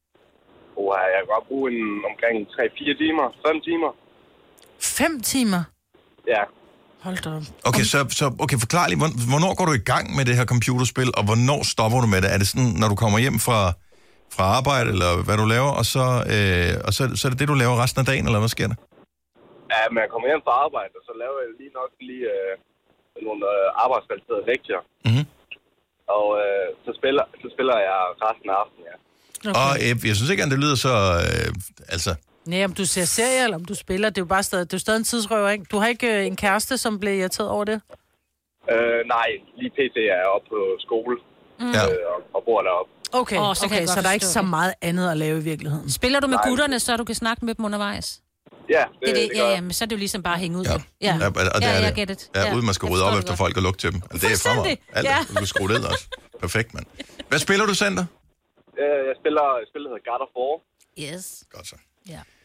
Speaker 11: Oh, jeg kan godt bruge en, omkring tre fire timer, fem timer.
Speaker 6: Fem timer?
Speaker 11: Ja.
Speaker 6: Hold da op.
Speaker 5: Okay, så, så okay, forklar lige, hvornår går du i gang med det her computerspil, og hvornår stopper du med det? Er det sådan, når du kommer hjem fra, fra arbejde, eller hvad du laver, og, så, øh, og så, så er det det, du laver resten af dagen, eller hvad sker der?
Speaker 11: Ja, men jeg kommer hjem fra arbejde, og så laver jeg lige nok lige øh, nogle øh, arbejdsrelaterede lektier.
Speaker 5: Mm-hmm.
Speaker 11: Og øh, så, spiller, så spiller jeg resten af aftenen, ja.
Speaker 5: Okay. Og øh, jeg synes ikke, at det lyder så... Øh, altså...
Speaker 6: Nej, om du ser serier, eller om du spiller, det er jo bare stadig, det er jo stadig en tidsrøver, ikke? Du har ikke øh, en kæreste, som bliver irriteret over det?
Speaker 11: Øh, nej, lige pt. er jeg oppe på skole, mm. øh, og, og bor deroppe.
Speaker 6: Okay, oh, så, okay, så der er ikke så meget andet at lave i virkeligheden.
Speaker 7: Spiller du med
Speaker 11: nej.
Speaker 7: gutterne, så du kan snakke med dem undervejs?
Speaker 11: Ja, det,
Speaker 7: det, det,
Speaker 11: det
Speaker 7: ja, ja, men så er det jo ligesom bare at hænge ud.
Speaker 5: Ja,
Speaker 7: ja.
Speaker 5: ja. ja og det
Speaker 7: ja,
Speaker 5: er
Speaker 7: jeg
Speaker 5: det.
Speaker 7: get it.
Speaker 5: Ja,
Speaker 7: ja.
Speaker 5: uden man skal rydde op efter godt. Folk og lugte til dem. Altså, det er fremad. Alt ja. Du kan skrue det også. Perfekt, mand. Hvad spiller du, Sander?
Speaker 11: Øh, jeg spiller et spil, der hedder God of War.
Speaker 7: Yes.
Speaker 5: Godt så.
Speaker 7: Ja.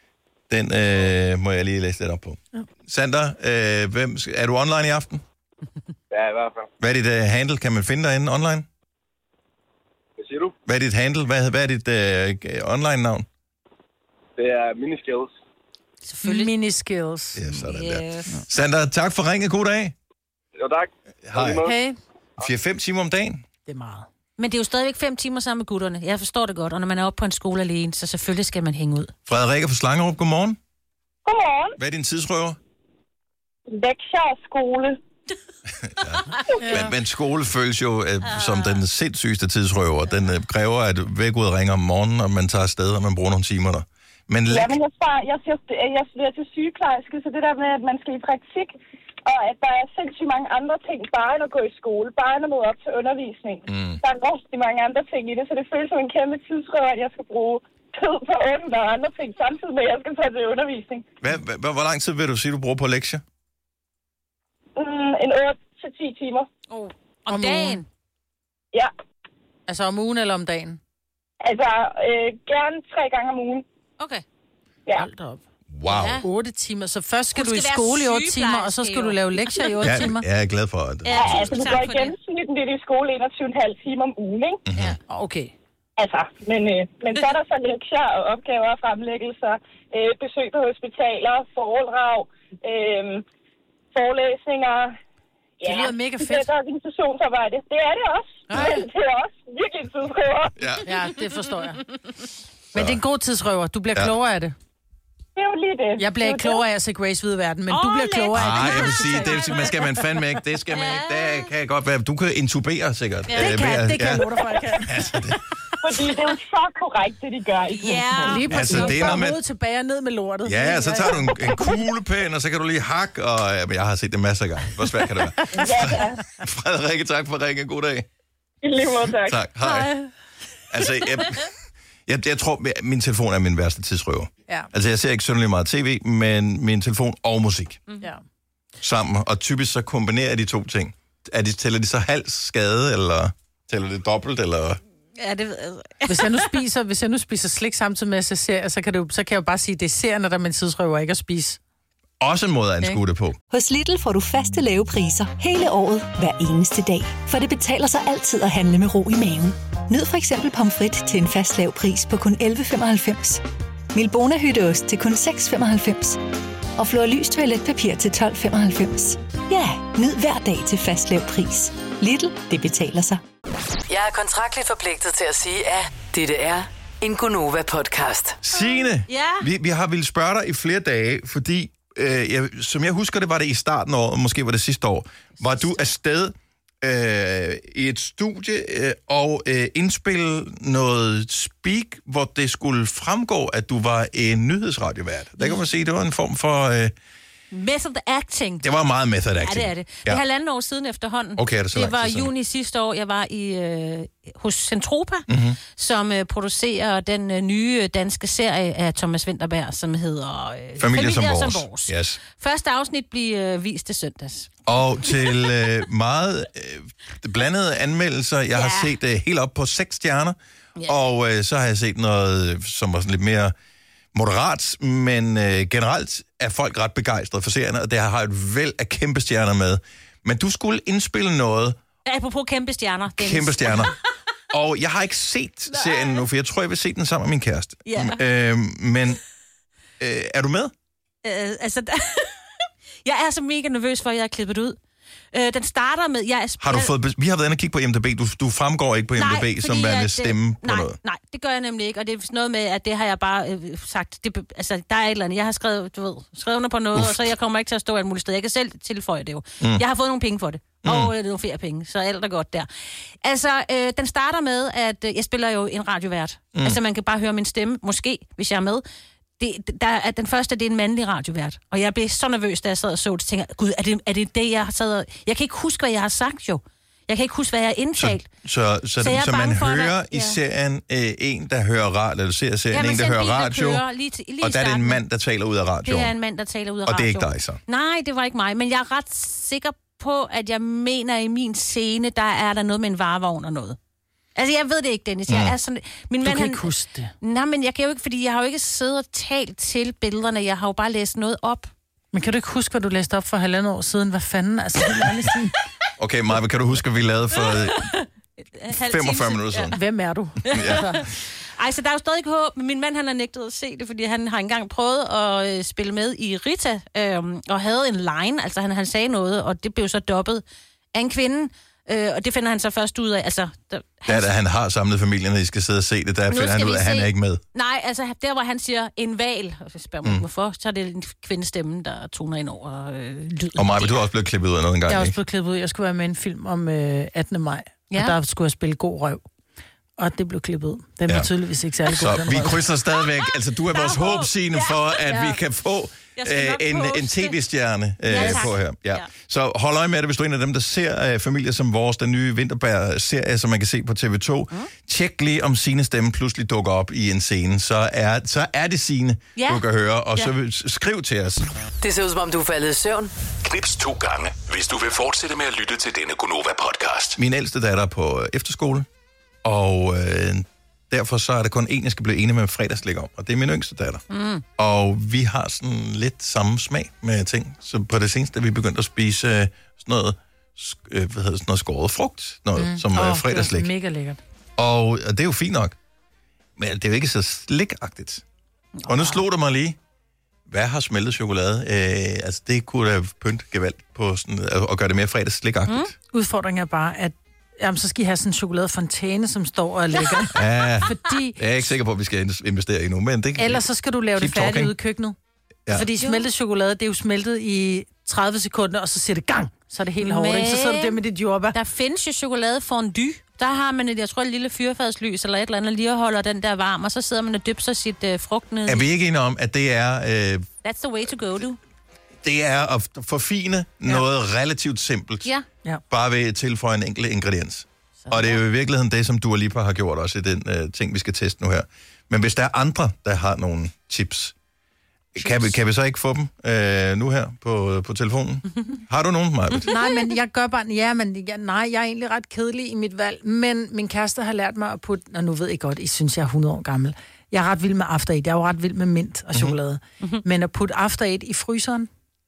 Speaker 5: Den øh, må jeg lige læse lidt op på. Ja. Sander, øh, hvem, er du online i aften?
Speaker 11: Ja, i hvert fald.
Speaker 5: Hvad er dit uh, handle? Kan man finde dig inde online?
Speaker 11: Hvad siger du?
Speaker 5: Hvad er dit handle? Hvad, hvad er dit uh, online-navn?
Speaker 11: Det er Miniskills.
Speaker 6: Selvfølgelig. Miniskills.
Speaker 5: Ja, sådan
Speaker 6: yes.
Speaker 5: der. Sander, tak for ringet. God dag.
Speaker 11: Jo, tak.
Speaker 5: Hej.
Speaker 6: Hey.
Speaker 5: fire-fem timer om dagen.
Speaker 6: Det er meget.
Speaker 7: Men det er jo stadigvæk fem timer sammen med gutterne. Jeg forstår det godt. Og når man er oppe på en skole alene, så selvfølgelig skal man hænge ud.
Speaker 5: Frederikke fra Slangerup, godmorgen.
Speaker 12: Godmorgen.
Speaker 5: Hvad er din tidsrøver?
Speaker 12: Lektier og skole.
Speaker 5: ja. men, men skole føles jo øh, som den sindssygeste tidsrøver. Den øh, kræver, at vækkeude ringer om morgenen, og man tager afsted, og man bruger nogle timer der. Men
Speaker 12: ja, men jeg, svarer, jeg, siger, jeg studerer til sygeplejerske, så det der med, at man skal i praktik, og at der er sindssygt mange andre ting, bare end at gå i skole, bare end at møde op til undervisning. Mm. Der er rigtig mange andre ting i det, så det føles som en kæmpe tidsrøver, at jeg skal bruge tid på enden og andre ting, samtidig med, at jeg skal tage til undervisning.
Speaker 5: Hvad, hvad, hvor lang tid vil du sige, du bruger på lektier?
Speaker 12: Mm, en otte til ti timer.
Speaker 7: Oh. Om, om dagen?
Speaker 12: Ja.
Speaker 6: Altså om ugen eller om dagen?
Speaker 12: Altså, øh, gerne tre gange om ugen.
Speaker 7: Okay.
Speaker 12: Ja.
Speaker 6: Hold op.
Speaker 5: Wow.
Speaker 6: Ja. otte timer. Så først skal,
Speaker 7: skal
Speaker 6: du i skole i otte timer, og så skal du lave lektier i otte
Speaker 5: ja,
Speaker 6: timer?
Speaker 5: jeg er glad for det.
Speaker 12: Ja, altså du går i gennemsnit lidt i skole enogtyve komma fem timer om ugen, ikke?
Speaker 5: Mm-hmm.
Speaker 6: Ja, okay.
Speaker 12: Altså, men, øh, men så er der så lektier og opgaver og fremlæggelser, øh, besøg på hospitaler, foredrag, øh, forelæsninger. Ja,
Speaker 6: det lyder mega fedt.
Speaker 12: Det er organisationsarbejde. Det er det også. Ja. Men det er også virkelig en tidsrøver.
Speaker 5: Ja.
Speaker 6: ja, det forstår jeg. Men det er en god tidsrøver. Du bliver ja. klogere af det.
Speaker 12: Det er jo lige det.
Speaker 6: Jeg bliver ikke klogere af at se Grace Hvide Verden, men oh, du bliver klogere af det.
Speaker 5: Nej, jeg vil sige, det man skal man fandme ikke. Det skal man ikke. Det kan godt være. Du kan intubere sikkert.
Speaker 6: Ja, det kan, det kan ja. jeg love dig for, jeg kan.
Speaker 5: Altså, det...
Speaker 12: Fordi det er jo så korrekt, det de gør.
Speaker 6: Ja, yeah. lige præcis. Altså, det er noget med... tilbage og ned med lortet.
Speaker 5: Ja, så tager du en, en kuglepen, og så kan du lige hakke, og ja, men jeg har set det masser af gange. Hvor svært kan det være?
Speaker 12: ja, ja.
Speaker 5: Frederikke, tak for ringen. God dag.
Speaker 12: I lige måde, tak.
Speaker 5: Tak. Hej. Hej. Altså, jeg, jeg, jeg tror, min telefon er min værste tidsrøver. Ja. Altså, jeg ser ikke synderligt meget tv, men min telefon og musik. Mm. Ja. Sammen, og typisk så kombinerer de to ting. Er de, tæller de så halv skade, eller tæller det dobbelt, eller...
Speaker 7: Ja, det ved jeg.
Speaker 6: Hvis jeg nu spiser, hvis jeg nu spiser slik samtidig med at se serier, så kan, det, så kan jeg jo bare sige, at det er serierne, der er min tidsrøver ikke at spise.
Speaker 5: Også en måde at anskue det på.
Speaker 3: Hos Lidl får du faste lave priser hele året, hver eneste dag. For det betaler sig altid at handle med ro i maven. Nyd for eksempel pomfrit til en fast lav pris på kun elleve femoghalvfems. Milbona hytteost til kun seks femoghalvfems. Og Florlys toiletpapir til tolv femoghalvfems. Ja, nyd hver dag til fast lav pris. Lidl, det betaler sig.
Speaker 10: Jeg er kontraktligt forpligtet til at sige, at dette er en Gonova-podcast.
Speaker 5: Signe,
Speaker 7: ja.
Speaker 5: vi, vi har ville spørge dig i flere dage, fordi, øh, jeg, som jeg husker det, var det i starten af året, måske var det sidste år, var du afsted øh, i et studie øh, og øh, indspille noget speak, hvor det skulle fremgå, at du var en nyhedsradiovært. Der kan man sige, det var en form for... Øh,
Speaker 7: method acting.
Speaker 5: Det var meget method acting.
Speaker 7: Ja, det er det. Det er ja. halvanden år siden efterhånden.
Speaker 5: Okay, er det så
Speaker 7: det var juni sidste år. Jeg var i øh, hos Centropa, mm-hmm. som øh, producerer den øh, nye danske serie af Thomas Vinterberg, som hedder øh,
Speaker 5: Familier,
Speaker 7: Familier
Speaker 5: som,
Speaker 7: som
Speaker 5: vores.
Speaker 7: vores.
Speaker 5: Yes.
Speaker 7: Første afsnit bliver øh, vist i søndags.
Speaker 5: Og til øh, meget øh, blandede anmeldelser. Jeg ja. har set øh, helt op på seks stjerner. Ja. Og øh, så har jeg set noget, som var sådan lidt mere moderat, men øh, generelt er folk ret begejstrede for serien, og det har et væld af kæmpe stjerner med. Men du skulle indspille noget...
Speaker 7: Apropos kæmpe stjerner. Dennis.
Speaker 5: Kæmpe stjerner. Og jeg har ikke set serien nu, for jeg tror, jeg vil se den sammen med min kæreste.
Speaker 7: Ja.
Speaker 5: Øh, men øh, er du med?
Speaker 7: Øh, altså, jeg er så mega nervøs for, at jeg har klippet ud. Øh, den starter med... Jeg er,
Speaker 5: har du fået, vi har været inde og kigge på I M D B. Du, du fremgår ikke på I M D B nej, som værende stemme på
Speaker 7: nej,
Speaker 5: noget.
Speaker 7: Nej, det gør jeg nemlig ikke. Og det er noget med, at det har jeg bare øh, sagt. Det, altså, der er et eller andet. Jeg har skrevet, du ved, skrevet under på noget, Uf. og så jeg kommer ikke til at stå et muligt sted. Jeg kan selv tilføje det jo. Mm. Jeg har fået nogle penge for det. Mm. Og øh, nogle feriepenge, så alt er godt der. Altså, øh, den starter med, at øh, jeg spiller jo en radiovært. Mm. Altså, man kan bare høre min stemme, måske, hvis jeg er med. Det, der er, den første, det er en mandlig radiovært. Og jeg blev så nervøs, da jeg sad og så det, tænker, gud, er det, er det det, jeg har sad og... Jeg kan ikke huske, hvad jeg har sagt, jo. Jeg kan ikke huske, hvad jeg har indtalt.
Speaker 5: Så, så, så, så, så man hører at, ja. i serien øh, en, der hører radio, eller du ser serien, ja, en, der hører radio, der lige til, lige og der er det en mand, der taler ud af radioen.
Speaker 7: Det er en mand, der taler ud af
Speaker 5: radioen.
Speaker 7: radioen.
Speaker 5: Og det er ikke dig, så?
Speaker 7: Nej, det var ikke mig, men jeg er ret sikker på, at jeg mener, i min scene, der er der noget med en varevogn og noget. Altså, jeg ved det ikke, Dennis. Jeg
Speaker 5: Mm.
Speaker 7: er sådan... Min
Speaker 6: Du
Speaker 7: mand,
Speaker 6: kan
Speaker 7: han...
Speaker 6: ikke huske det.
Speaker 7: Nej, men jeg kan jo ikke, fordi jeg har jo ikke siddet og talt til billederne. Jeg har jo bare læst noget op.
Speaker 6: Men kan du ikke huske, hvad du læste op for halvandet år siden? Hvad fanden? Altså, det er sådan...
Speaker 5: Okay, Maja, kan du huske, at vi lavede for øh, femogfyrre minutter siden?
Speaker 6: Ja. Hvem er du?
Speaker 5: Ja.
Speaker 7: Ej, så der er jo stadig håb. Min mand, han har nægtet at se det, fordi han har engang prøvet at øh, spille med i Rita, øh, og havde en line, altså han, han sagde noget, og det blev så dobbet af en kvinde, øh, og det finder han så først ud af. Altså, der,
Speaker 5: Han... Ja, da han har samlet familien, og I skal sidde og se det, der finder han ud af, at han er ikke med.
Speaker 7: Nej, altså der, hvor han siger en val, og så spørger man, mm. hvorfor, så er det en kvindestemme, der toner ind over øh, lyden.
Speaker 5: Og Maja, du er også blevet klippet ud af noget engang,
Speaker 6: Jeg er også
Speaker 5: ikke?
Speaker 6: blevet klippet ud. Jeg skulle være med i en film om øh, attende maj,
Speaker 7: Ja.
Speaker 6: og der skulle jeg spille God Røv. Og det blev klippet ud. Den var
Speaker 5: Ja.
Speaker 6: tydeligvis ikke særlig god.
Speaker 5: Så
Speaker 6: den
Speaker 5: vi
Speaker 6: røv.
Speaker 5: krydser stadigvæk, altså du er vores håb, Signe, for at
Speaker 6: Ja.
Speaker 5: vi kan få
Speaker 7: Jeg skal
Speaker 5: øh,
Speaker 7: nok
Speaker 5: en, en
Speaker 7: poste.
Speaker 5: tv-stjerne øh,
Speaker 7: Ja, tak.
Speaker 5: på her. Ja.
Speaker 7: Ja.
Speaker 5: Så hold øje med det, hvis du er en af dem, der ser øh, familier som vores, den nye Vinterberg-serie, som man kan se på T V to. Mm. Tjek lige, om Signes stemme pludselig dukker op i en scene. Så er, så er det Signe,
Speaker 10: Ja.
Speaker 5: du kan høre, og
Speaker 10: Ja.
Speaker 5: så vil- skriv til os.
Speaker 10: Det ser ud som om, du er faldet i søvn.
Speaker 8: Knips to gange, hvis du vil fortsætte med at lytte til denne Gonova-podcast.
Speaker 5: Min ældste datter er på efterskole, og øh, derfor så er der kun en, jeg skal blive enig med fredagslæg om, og det er min yngste datter.
Speaker 7: Mm.
Speaker 5: Og vi har sådan lidt samme smag med ting. Så på det seneste er vi begyndt at spise øh, sådan noget, sk- øh, hvad hedder det, sådan noget skåret frugt, noget, mm. som
Speaker 6: Åh,
Speaker 5: oh, fredagslæg.
Speaker 6: Det er mega lækkert.
Speaker 5: Og, og det er jo fint nok. Men det er jo ikke så slikagtigt. Og nu slog det mig lige, hvad har smeltet chokolade? Øh, altså det kunne da pynte gevaldigt på sådan, og gøre det mere fredagsslikagtigt. Mm.
Speaker 6: Udfordringen er bare, at jamen, så skal I have sådan en chokoladefontæne, som står og er lækker.
Speaker 5: Ja,
Speaker 6: Fordi,
Speaker 5: det er jeg ikke sikker på, at vi skal investere i nu, men det
Speaker 6: ellers så skal du lave det
Speaker 5: Keep
Speaker 6: færdigt
Speaker 5: talking.
Speaker 6: ude i køkkenet.
Speaker 5: Ja.
Speaker 6: Fordi smeltet chokolade, det er jo smeltet i tredive sekunder, og så siger det gang. Så er det helt hårdt, ikke? Så sidder du der med dit jordbær.
Speaker 7: Der findes jo chokolade fondue. Der har man et, jeg tror, et lille fyrfadslys eller et eller andet, lige og holder den der varm, og så sidder man og dypser sit øh, frugt ned.
Speaker 5: Er vi ikke enige om, at det er, øh,
Speaker 7: That's the way to go, du.
Speaker 5: det er at forfine ja. noget relativt simpelt,
Speaker 7: Ja.
Speaker 6: ja.
Speaker 5: bare ved at tilføje en enkelt ingrediens. Og det er jo i virkeligheden det, som Dua Lipa har gjort også i den øh, ting, vi skal teste nu her. Men hvis der er andre, der har nogle tips, kan vi, kan vi så ikke få dem øh, nu her på, på telefonen? Har du nogen, Maja?
Speaker 6: Nej, men jeg gør bare... Ja, men jeg, nej, jeg er egentlig ret kedelig i mit valg. Men min kæreste har lært mig at putte... Og nu ved jeg godt, I synes, jeg er hundrede år gammel. Jeg er ret vild med After Eight. Jeg er jo ret vild med mint og chokolade. Mm-hmm. Men at putte After Eight i fryseren...